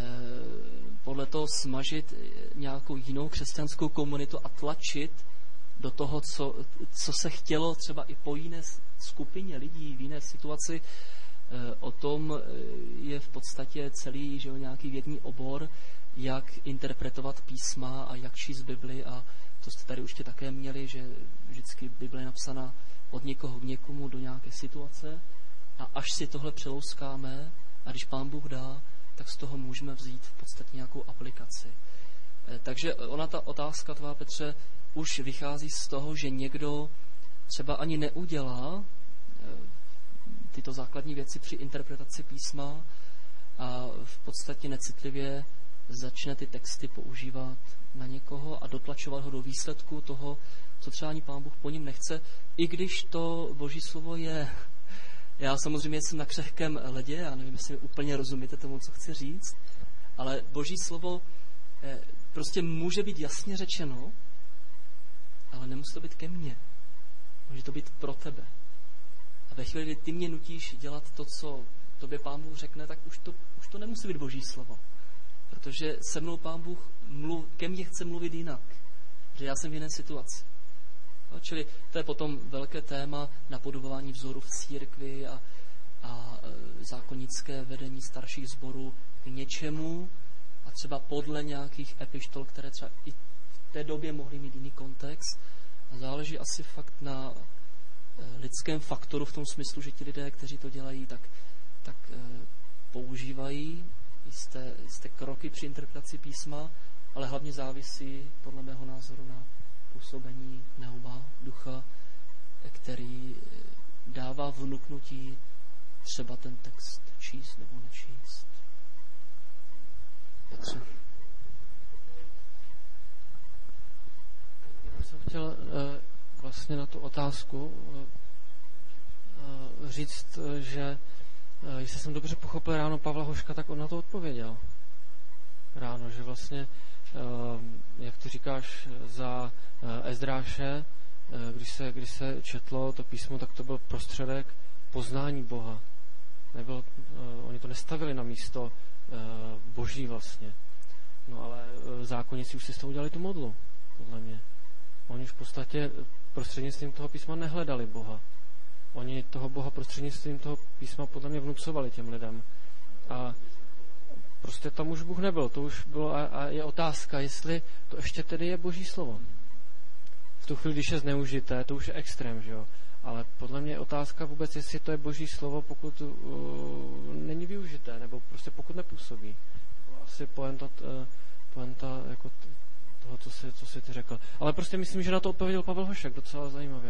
[SPEAKER 1] smažit nějakou jinou křesťanskou komunitu a tlačit do toho, co se chtělo třeba i po jiné skupině lidí v jiné situaci. O tom je v podstatě celý nějaký vědní obor, jak interpretovat písma a jak číst Bibli, a to jste tady už také měli, že vždycky Bible je napsaná od někoho k někomu do nějaké situace a až si tohle přelouskáme a když Pán Bůh dá, tak z toho můžeme vzít v podstatě nějakou aplikaci. Takže ona ta otázka tvá, Petře, už vychází z toho, že někdo třeba ani neudělá tyto základní věci při interpretaci písma a v podstatě necitlivě začne ty texty používat na někoho a dotlačovat ho do výsledku toho, co třeba ani Pán Bůh po něm nechce, i když to Boží slovo je. Já samozřejmě jsem na křehkém ledě, já nevím, jestli úplně rozumíte tomu, co chci říct, ale Boží slovo prostě může být jasně řečeno, ale nemusí to být ke mně. Může to být pro tebe. A ve chvíli, kdy ty mě nutíš dělat to, co tobě Pán Bůh řekne, tak už to nemusí být Boží slovo. Protože se mnou Pán Bůh ke mně chce mluvit jinak. Že já jsem v jiné situaci. No, čili to je potom velké téma napodobování vzoru v církvi a zákonické vedení starších sborů k něčemu a třeba podle nějakých epištol, které třeba i v té době mohly mít jiný kontext. A záleží asi fakt na lidském faktoru v tom smyslu, že ti lidé, kteří to dělají, tak používají jisté kroky při interpretaci písma, ale hlavně závisí podle mého názoru na působení Neuma, ducha, který dává vnuknutí třeba ten text číst nebo nečíst. Petře.
[SPEAKER 5] Já jsem chtěl vlastně na tu otázku říct, že jestli jsem dobře pochopil ráno Pavla Hoška, tak on na to odpověděl. Ráno, že vlastně, jak ty říkáš, za Ezdráše, když se četlo to písmo, tak to byl prostředek poznání Boha. Oni to nestavili na místo Boží vlastně. No ale zákonníci už si z toho udělali tu modlu, podle mě. Oni už v podstatě prostřednictvím toho písma nehledali Boha. Oni toho Boha prostřednictvím toho písma podle mě vnucovali těm lidem. A prostě tam už Bůh nebyl. To už bylo a je otázka, jestli to ještě tedy je Boží slovo. V tu chvíli, když je zneužité, to už je extrém, že jo. Ale podle mě je otázka vůbec, jestli to je Boží slovo, pokud není využité, nebo prostě pokud nepůsobí. Asi poenta jako toho, co jsi ty řekl. Ale prostě myslím, že na to odpověděl Pavel Hošek docela zajímavě.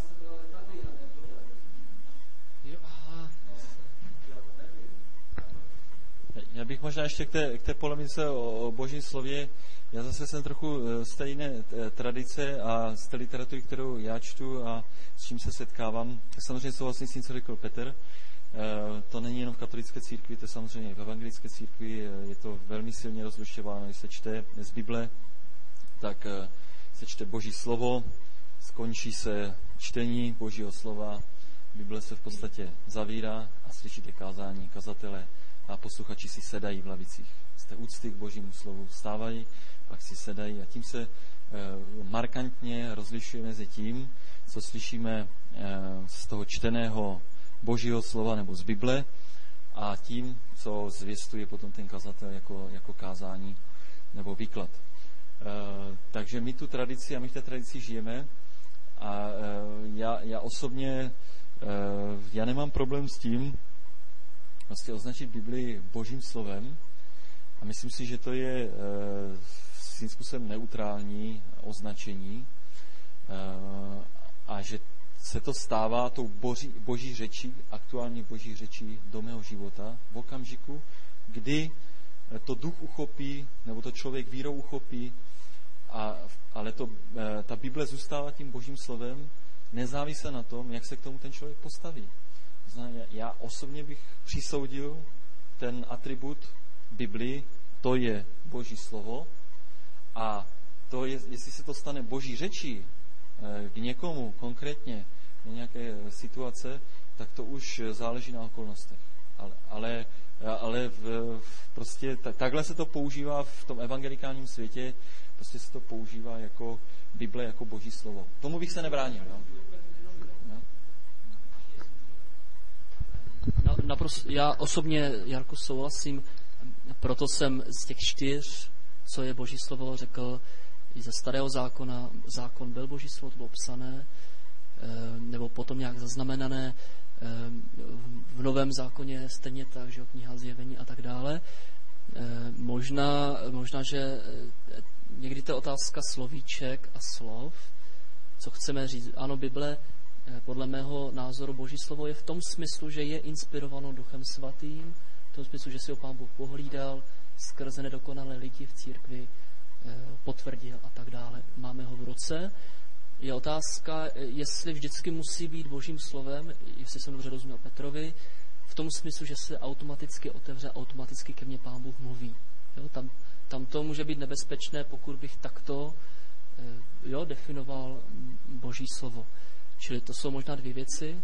[SPEAKER 4] Já bych možná ještě k té polemice o božím slově. Já zase jsem trochu z té jiné tradice a z té literatury, kterou já čtu a s čím se setkávám. Samozřejmě souhlasím s tím, co řekl Petr. To není jenom v katolické církvi, to je samozřejmě v evangelické církvi. Je to velmi silně rozlišováno. Když se čte z Bible, tak se čte boží slovo, skončí se čtení božího slova, Bible se v podstatě zavírá a slyšíte kázání kazatele a posluchači si sedají v lavicích. Z té úcty k božímu slovu vstávají, pak si sedají a tím se markantně rozlišuje mezi tím, co slyšíme z toho čteného božího slova nebo z Bible a tím, co zvěstuje potom ten kazatel jako kázání nebo výklad. Takže my tu tradici a my v té tradici žijeme a já osobně já nemám problém s tím vlastně označit Biblii božím slovem a myslím si, že to je svým způsobem neutrální označení a že se to stává tou boží řečí, aktuální boží řečí do mého života v okamžiku, kdy to duch uchopí, nebo to člověk vírou uchopí, ale ta Bible zůstává tím božím slovem, nezávisle na tom, jak se k tomu ten člověk postaví. Já osobně bych přisoudil ten atribut Biblii, to je boží slovo a to je, jestli se to stane boží řečí k někomu konkrétně na nějaké situace, tak to už záleží na okolnostech. Ale prostě takhle se to používá v tom evangelikálním světě, prostě se to používá jako Bible, jako boží slovo. Tomu bych se nebránil. No?
[SPEAKER 1] Naprosto, já osobně, Jarko, souhlasím, proto jsem z těch 4, co je boží slovo, řekl, i ze starého zákona, zákon byl boží slovo, to bylo psané, nebo potom nějak zaznamenané, v Novém zákoně stejně tak, že kniha Zjevení a tak dále. Možná, že někdy to je otázka slovíček a slov, co chceme říct. Ano, Bible, podle mého názoru, boží slovo je v tom smyslu, že je inspirováno Duchem Svatým, v tom smyslu, že si ho Pán Bůh pohlídal, skrze nedokonalé lidi v církvi potvrdil a tak dále. Máme ho v ruce. Je otázka, jestli vždycky musí být božím slovem, jestli jsem dobře rozuměl Petrovi, v tom smyslu, že se automaticky otevře, automaticky ke mně Pán Bůh mluví. Jo, tam to může být nebezpečné, pokud bych takto definoval boží slovo. Čili to jsou možná 2 věci.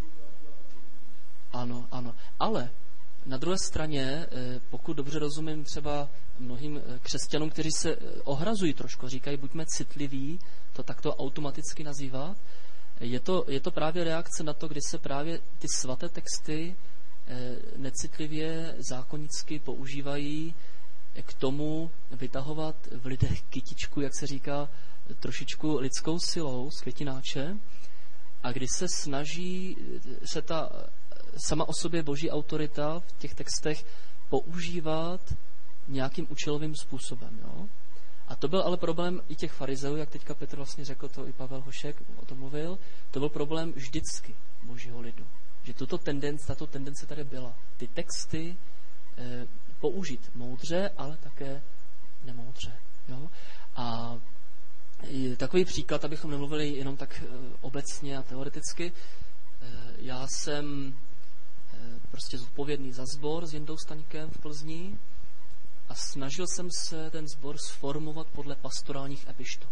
[SPEAKER 1] Ano. Ale na druhé straně, pokud dobře rozumím třeba mnohým křesťanům, kteří se ohrazují trošku, říkají, buďme citliví, to takto automaticky nazývat, je to právě reakce na to, kdy se právě ty svaté texty necitlivě, zákonicky používají k tomu vytahovat v lidech kytičku, jak se říká, trošičku lidskou silou z květináče, a kdy se snaží se ta sama o sobě boží autorita v těch textech používat nějakým účelovým způsobem. Jo? A to byl ale problém i těch farizeů, jak teďka Petr vlastně řekl, to i Pavel Hošek o tom mluvil, to byl problém vždycky božího lidu. Že tato tendence tady byla. Ty texty použít moudře, ale také nemoudře. Jo? A takový příklad, abychom nemluvili jenom tak obecně a teoreticky. Já jsem prostě zodpovědný za sbor s Jindou Staňkem v Plzni a snažil jsem se ten sbor sformovat podle pastorálních epištol.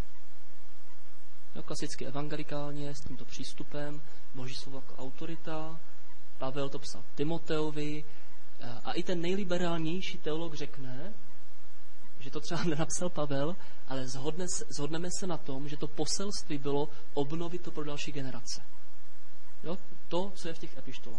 [SPEAKER 1] Klasicky evangelikálně, s tímto přístupem, boží slovo jako autorita. Pavel to psal Timoteovi a i ten nejliberálnější teolog řekne, že to třeba nenapsal Pavel, ale shodneme se na tom, že to poselství bylo obnovit to pro další generace. Jo? To, co je v těch epištolách.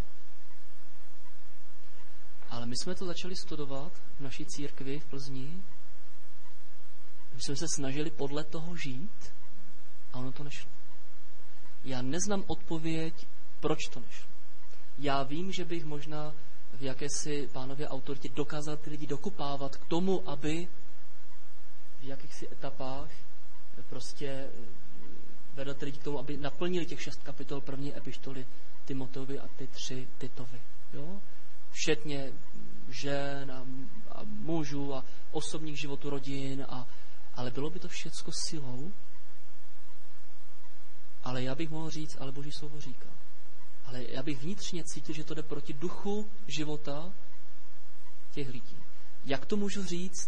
[SPEAKER 1] Ale my jsme to začali studovat v naší církvi v Plzni. My jsme se snažili podle toho žít a ono to nešlo. Já neznám odpověď, proč to nešlo. Já vím, že bych možná v jakési Pánově autoritě dokázal ty lidi dokopávat k tomu, aby v jakýchsi etapách prostě vedl ty lidi k tomu, aby naplnili těch 6 kapitol první epištoly Timoteovi a ty 3 Titovi. Jo? Všetně žen a mužů a osobních životů rodin, ale bylo by to všecko silou. Ale já bych mohl říct, ale Boží slovo říká. Ale já bych vnitřně cítil, že to jde proti duchu života těch lidí. Jak to můžu říct?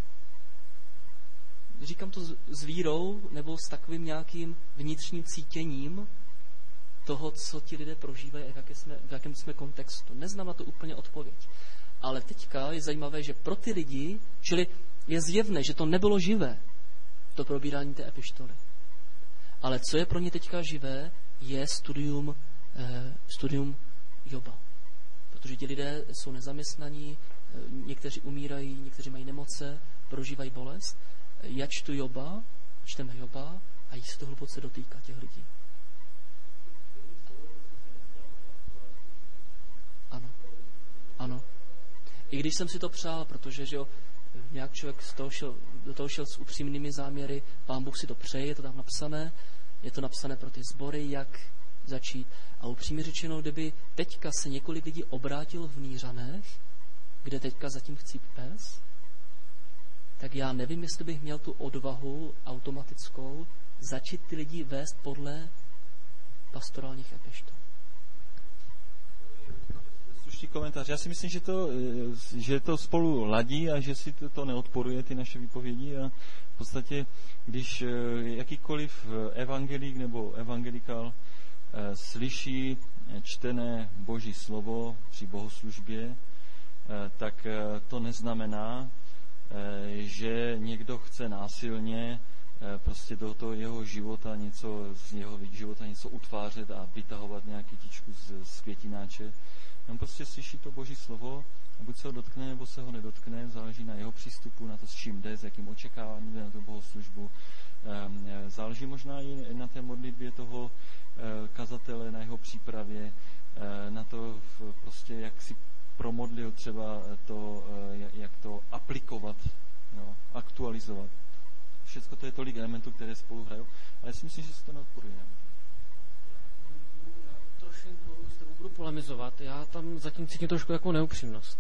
[SPEAKER 1] Říkám to s vírou nebo s takovým nějakým vnitřním cítěním toho, co ti lidé prožívají a v jakém jsme kontextu. Neznám na to úplně odpověď. Ale teďka je zajímavé, že pro ty lidi, čili je zjevné, že to nebylo živé, to probírání té epištoly. Ale co je pro ně teďka živé, je studium Joba. Protože ti lidé jsou nezaměstnaní, někteří umírají, někteří mají nemoce, prožívají bolest. Já čtu Joba, čteme Joba a jí se to hluboce dotýká těch lidí. Ano. Ano. I když jsem si to přál, protože že jo, nějak člověk do toho šel s upřímnými záměry, Pán Bůh si to přeje, je to tam napsané, je to napsané pro ty sbory, jak začít. A upřímně řečeno, kdyby teďka se několik lidí obrátilo v Mířanech, kde teďka zatím chcí pes, tak já nevím, jestli bych měl tu odvahu automatickou začít ty lidi vést podle pastorálních epištol.
[SPEAKER 4] Stručný komentář. Já si myslím, že to spolu ladí a že si to neodporuje, ty naše výpovědi. A v podstatě, když jakýkoliv evangelík nebo evangelikál slyší čtené Boží slovo při bohoslužbě, tak to neznamená, že někdo chce násilně prostě do toho jeho života něco utvářet a vytahovat nějaký tyčku z květináče. On prostě slyší to Boží slovo a buď se ho dotkne, nebo se ho nedotkne, záleží na jeho přístupu, na to, s čím jde, s jakým očekáváním jde na tu bohoslužbu. Záleží možná i na té modlitbě toho kazatele, na jeho přípravě, na to prostě, jak si promodlil třeba to, jak to aplikovat, jo, aktualizovat. Všechno to je tolik elementů, které spolu hrajou, ale já si myslím, že se to neodporuje.
[SPEAKER 5] Trošinku s tebou budu polemizovat. Já tam zatím cítím trošku jako neupřímnost.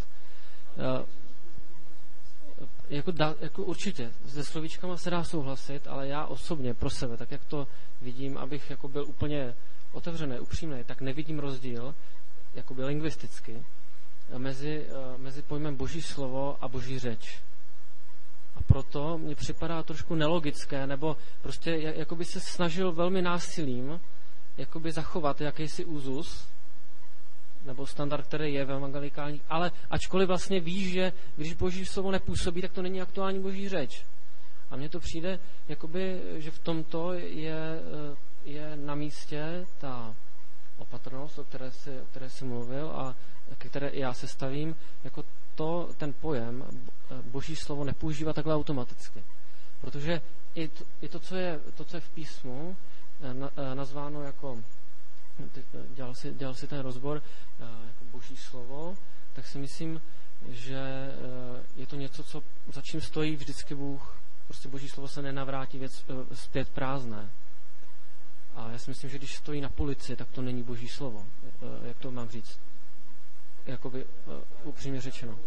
[SPEAKER 5] Jako určitě, se slovíčkama se dá souhlasit, ale já osobně pro sebe, tak jak to vidím, abych jako byl úplně otevřený, upřímný, tak nevidím rozdíl jakoby lingvisticky mezi pojmem Boží slovo a Boží řeč. A proto mně připadá trošku nelogické, nebo prostě jakoby se snažil velmi násilím jakoby zachovat jakýsi úzus, nebo standard, který je v evangelikálních, ale ačkoliv vlastně víš, že když Boží slovo nepůsobí, tak to není aktuální Boží řeč. A mně to přijde, jakoby, že v tomto je na místě ta opatrnost, o které jsi mluvil a ke které i já se stavím, jako ten pojem Boží slovo nepoužívá takhle automaticky. Protože i to, co je v písmu, nazváno jako, dělal si ten rozbor jako Boží slovo, tak si myslím, že je to něco, za čím stojí vždycky Bůh. Prostě Boží slovo se nenavrátí zpět prázdné. A já si myslím, že když stojí na polici, tak to není Boží slovo. Jak to mám říct? Jakoby upřímně řečeno.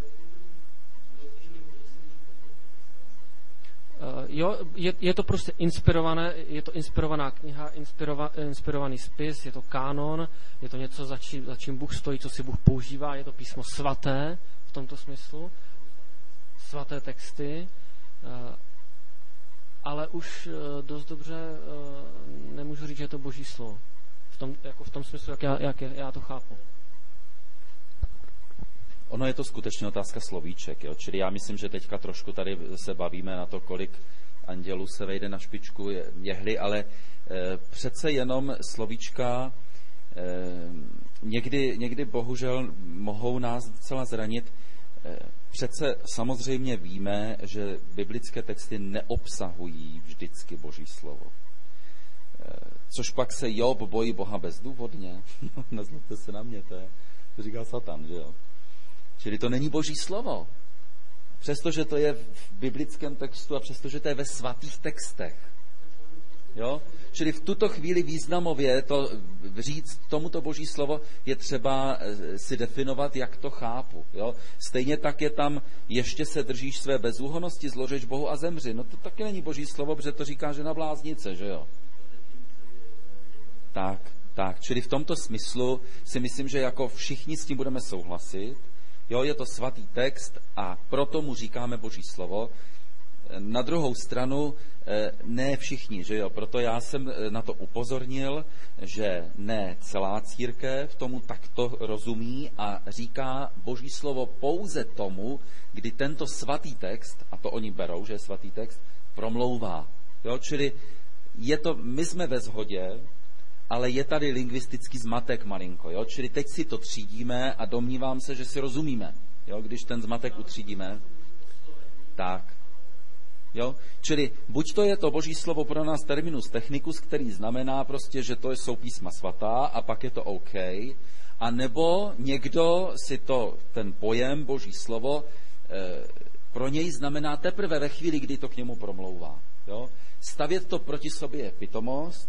[SPEAKER 5] Jo, je to prostě inspirované, je to inspirovaná kniha, inspirovaný spis, je to kánon, je to něco, za čím Bůh stojí, co si Bůh používá, je to písmo svaté v tomto smyslu, svaté texty, ale už dost dobře nemůžu říct, že je to Boží slovo. V tom smyslu, jak já to chápu.
[SPEAKER 3] Ono je to skutečně otázka slovíček, jo? Čili já myslím, že teďka trošku tady se bavíme na to, kolik andělů se vejde na špičku jehly, ale přece jenom slovíčka někdy bohužel mohou nás docela zranit. Přece samozřejmě víme, že biblické texty neobsahují vždycky Boží slovo. Což pak se Job bojí Boha bezdůvodně. Nezlobte se na mě, to říká Satan, že jo? Čili to není Boží slovo. Přestože to je v biblickém textu a přestože to je ve svatých textech, Jo? Čili v tuto chvíli významově to říct tomuto boží slovo je třeba si definovat, jak to chápu. Jo? Stejně tak je tam, ještě se držíš své bezúhonnosti, zlořeč Bohu a zemři. No to taky není boží slovo, protože to říká, že na bláznice, že jo? Tak, čili v tomto smyslu si myslím, že jako všichni s tím budeme souhlasit. Jo, je to svatý text a proto mu říkáme boží slovo. Na druhou stranu ne všichni, že jo? Proto já jsem na to upozornil, že ne celá církev tomu takto rozumí a říká boží slovo pouze tomu, kdy tento svatý text, a to oni berou, že je svatý text, promlouvá. Jo? Čili je to, my jsme ve shodě, ale je tady lingvistický zmatek malinko. Jo? Čili teď si to třídíme a domnívám se, že si rozumíme. Jo? Když ten zmatek utřídíme, tak. Jo? Čili buď to je to boží slovo pro nás terminus technicus, který znamená prostě, že to jsou písma svatá a pak je to OK, a nebo někdo si to, ten pojem boží slovo pro něj znamená teprve ve chvíli, kdy to k němu promlouvá. Jo? Stavět to proti sobě je pitomost,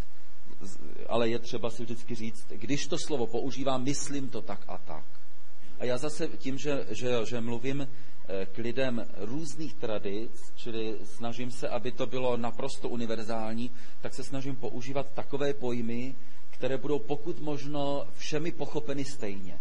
[SPEAKER 3] ale je třeba si vždycky říct, když to slovo používám, myslím to tak a tak. A já zase tím, že mluvím k lidem různých tradic, čili snažím se, aby to bylo naprosto univerzální, tak se snažím používat takové pojmy, které budou pokud možno všemi pochopeny stejně.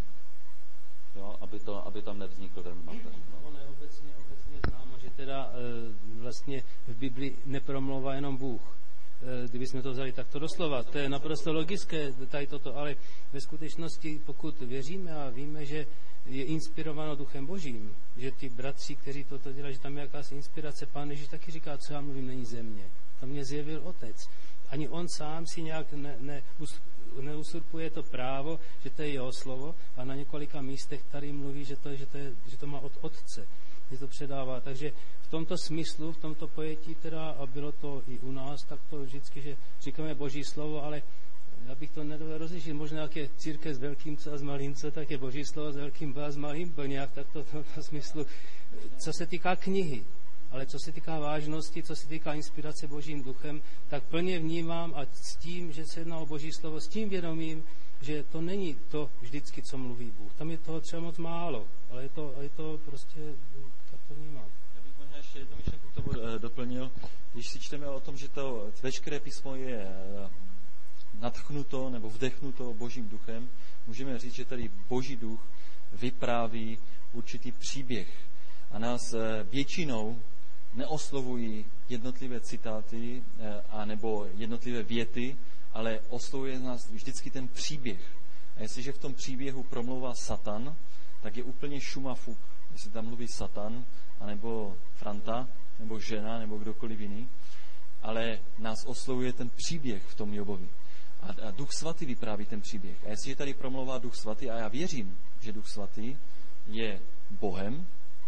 [SPEAKER 3] Jo, aby tam nevznikl ten zmatek.
[SPEAKER 6] Ono je obecně známo, že teda vlastně v Bibli nepromlouvá jenom Bůh. Kdybychom to vzali takto doslova. To je naprosto logické, tady toto, ale ve skutečnosti, pokud věříme a víme, že je inspirováno Duchem Božím, že ty bratři, kteří toto dělají, že tam je jakási inspirace, Pán Ježíš taky říká, co já mluvím, není ze mě. To mě zjevil Otec. Ani on sám si nějak neusurpuje to právo, že to je jeho slovo, a na několika místech tady mluví, že to má od Otce, že to předává. Takže v tomto smyslu, v tomto pojetí teda, a bylo to i u nás, tak to vždycky, že říkáme Boží slovo, ale já bych to nedovedl rozlišit. Možná, jak je církev s velkým C a s malým C, tak je Boží slovo s velkým B a s malým B, nějak takto v tomto smyslu. Co se týká knihy, ale co se týká vážnosti, co se týká inspirace Božím duchem, tak plně vnímám a s tím, že se jedná o Boží slovo, s tím vědomím, že to není to vždycky, co mluví Bůh. Tam je toho třeba moc málo, ale je to prostě, tak to vnímám.
[SPEAKER 4] Já bych možná ještě jednu myšlenku k tomu doplnil. Když si čteme o tom, že to veškeré písmo je nadchnuto nebo vdechnuto Božím duchem, můžeme říct, že tady Boží duch vypráví určitý příběh. A nás většinou neoslovují jednotlivé citáty anebo jednotlivé věty, ale oslovuje nás vždycky ten příběh. A jestliže v tom příběhu promlouvá Satan, tak je úplně šuma fuk. Jestli tam mluví Satan, anebo Franta, nebo žena, nebo kdokoliv jiný, ale nás oslovuje ten příběh v tom Jobovi. A Duch Svatý vypráví ten příběh. A jestliže tady promlouvá Duch Svatý, a já věřím, že Duch Svatý je Bohem,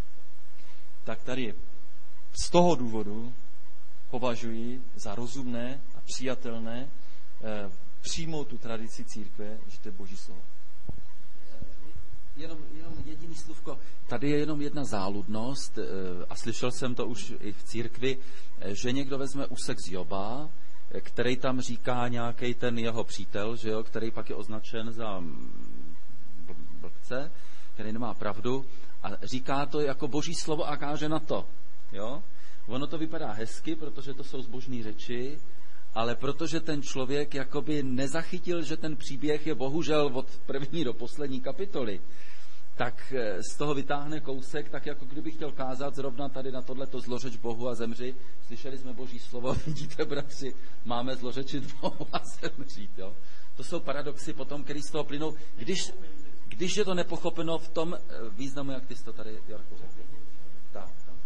[SPEAKER 4] tak tady z toho důvodu považuji za rozumné a přijatelné přijmout tu tradici církve, že to je Boží slovo.
[SPEAKER 3] Jenom jediný slůvko. Tady je jenom jedna záludnost a slyšel jsem to už i v církvi, že někdo vezme úsek z Joba, který tam říká nějaký ten jeho přítel, že jo, který pak je označen za blbce, který nemá pravdu, a říká to jako Boží slovo a káže na to. Jo? Ono to vypadá hezky, protože to jsou zbožné řeči, ale protože ten člověk jakoby nezachytil, že ten příběh je bohužel od první do poslední kapitoly, tak z toho vytáhne kousek, tak jako kdyby chtěl kázat zrovna tady na tohleto zlořeč Bohu a zemři. Slyšeli jsme Boží slovo, vidíte, bratři, máme zlořečit Bohu a zemřít. Jo? To jsou paradoxy potom, které z toho plynou, když je to nepochopeno v tom významu, jak ty jsi to tady, Jarko, řekl. Tak.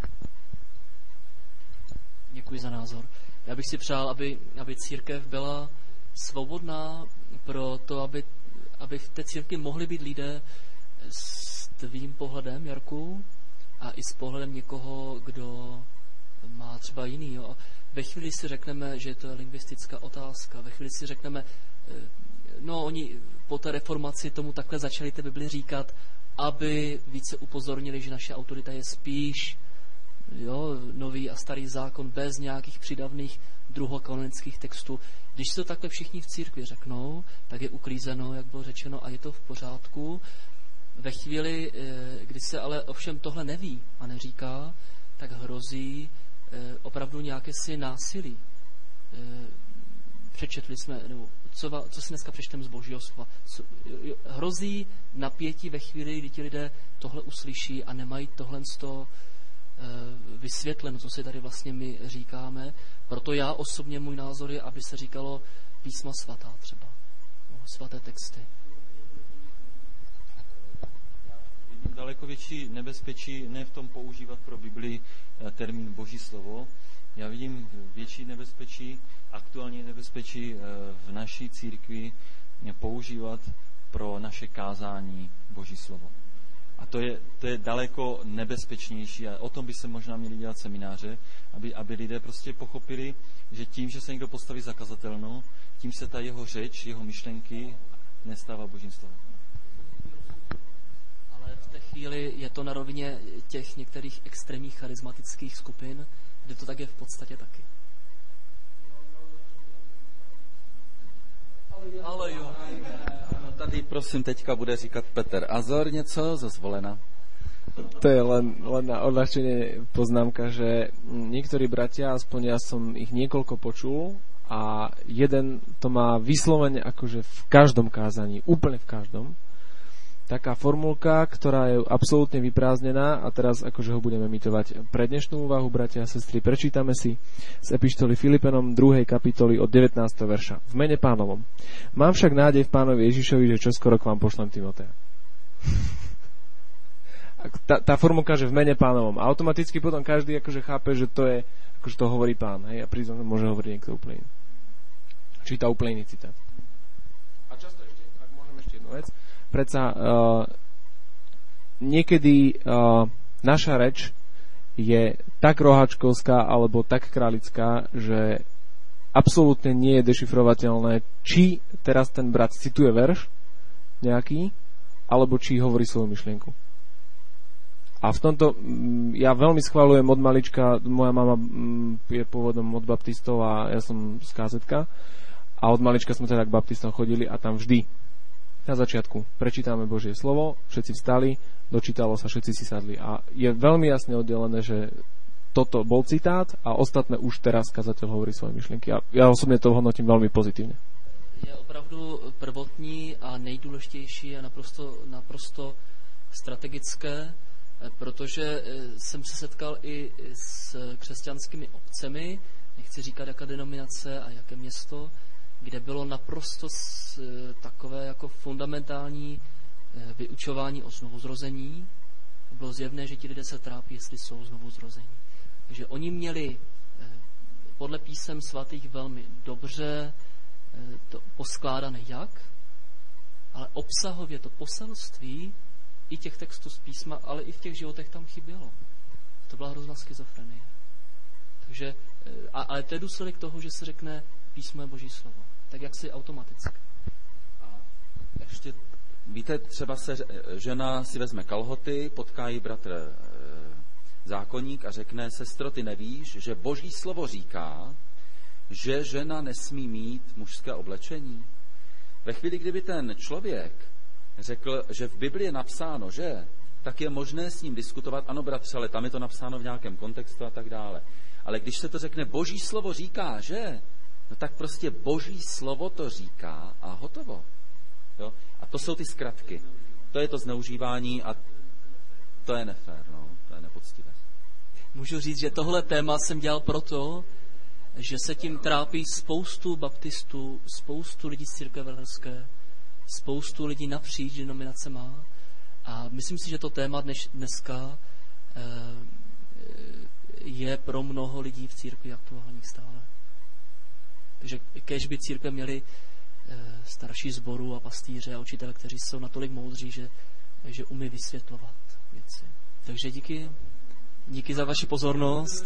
[SPEAKER 1] Děkuji za názor. Já bych si přál, aby církev byla svobodná pro to, aby v té církvi mohli být lidé s tvým pohledem, Jarku, a i s pohledem někoho, kdo má třeba jiný. Jo. Ve chvíli si řekneme, že to je lingvistická otázka, ve chvíli si řekneme, oni po té reformaci tomu takhle začali té Bibli říkat, aby více upozornili, že naše autorita je spíš nový a starý zákon bez nějakých přidavných druhokanonických textů. Když si to takhle všichni v církvi řeknou, tak je uklízeno, jak bylo řečeno, a je to v pořádku. Ve chvíli, kdy se ale ovšem tohle neví a neříká, tak hrozí opravdu nějaké si násilí. Přečetli jsme, nebo co si dneska přečteme z Božího slova. Hrozí napětí ve chvíli, kdy ti lidé tohle uslyší a nemají tohle z toho vysvětleno, co si tady vlastně my říkáme. Proto já osobně, můj názor je, aby se říkalo písma svatá třeba. Svaté texty.
[SPEAKER 4] Vidím daleko větší nebezpečí ne v tom používat pro Biblii termín Boží slovo. Já vidím větší nebezpečí, aktuální nebezpečí v naší církvi používat pro naše kázání Boží slovo. A to je daleko nebezpečnější a o tom by se možná měli dělat semináře, aby lidé prostě pochopili, že tím, že se někdo postaví za kazatelnou, tím se ta jeho řeč, jeho myšlenky nestává Božím slovem.
[SPEAKER 1] Ale v té chvíli je to na rovině těch některých extrémních charismatických skupin, kde to tak je v podstatě taky. Ale jo.
[SPEAKER 3] No tady prosím teďka bude říkat Petr Azor něco zo Zvolena.
[SPEAKER 7] To je len na odľahčenie poznámka, že niektorí bratia, aspoň ja som ich niekoľko počul a jeden to má vyslovene akože v každom kázaní, úplne v každom. Taká formulka, ktorá je absolútne vyprázdnená a teraz akože ho budeme imitovať. Pre dnešnú úvahu, bratia a sestry, prečítame si z epištoly Filipenom 2. kapitoly od 19. verša. V mene Pánovom. Mám však nádej v Pánovi Ježišovi, že čoskoro k vám pošlem Timotea. Tá formulka, že v mene Pánovom. A automaticky potom každý akože chápe, že to je, akože to hovorí Pán. Hej? A pritom môže hovoriť niekto úplne iný. Číta úplne iný citát. A často ešte, ak môžem ešte jednu vec, predsa niekedy naša reč je tak roháčkovská alebo tak králická, že absolútne nie je dešifrovateľné, či teraz ten brat cituje verš nejaký, alebo či hovorí svoju myšlienku. A v tomto ja veľmi schvaľujem od malička, moja mama je pôvodom od baptistov a ja som z KZ-ka a od malička sme teda k baptistom chodili a tam vždy na začiatku prečítame Božie slovo, všetci vstali, dočítalo sa, všetci si sadli a je veľmi jasne oddelené, že toto bol citát a ostatné už teraz kazateľ hovorí svoje myšlienky a ja osobne to hodnotím veľmi pozitívne.
[SPEAKER 1] Je opravdu prvotní a nejdůležitější a naprosto strategické, protože jsem se setkal i s křesťanskými obcemi, nechci říkat jaká denominace a jaké město, kde bylo naprosto takové jako fundamentální vyučování o znovuzrození. Bylo zjevné, že ti lidé se trápí, jestli jsou znovuzrození. Takže oni měli podle písem svatých velmi dobře to poskládané jak, ale obsahově to poselství i těch textů z písma, ale i v těch životech tam chybělo. To byla hrozná schizofrenie. Takže, ale to je důsledek toho, že se řekne písmo je Boží slovo. Tak jak si automaticky.
[SPEAKER 3] A ještě, víte, třeba se žena si vezme kalhoty, potká jí bratr zákonník a řekne, sestro, ty nevíš, že Boží slovo říká, že žena nesmí mít mužské oblečení. Ve chvíli, kdyby ten člověk řekl, že v Biblii je napsáno, že, tak je možné s ním diskutovat, ano bratře, ale tam je to napsáno v nějakém kontextu a tak dále. Ale když se to řekne, Boží slovo říká, že, no tak prostě Boží slovo to říká a hotovo. Jo? A to jsou ty zkratky. To je to zneužívání a to je nefér, no, to je nepoctivé.
[SPEAKER 1] Můžu říct, že tohle téma jsem dělal proto, že se tím trápí spoustu baptistů, spoustu lidí z církve velherské, spoustu lidí napříč denominacema a myslím si, že to téma dneska je pro mnoho lidí v církvi aktuální stále. Takže kéž by církve měli starší sboru a pastýře a učitele, kteří jsou natolik moudří, že umí vysvětlovat věci. Takže díky za vaši pozornost.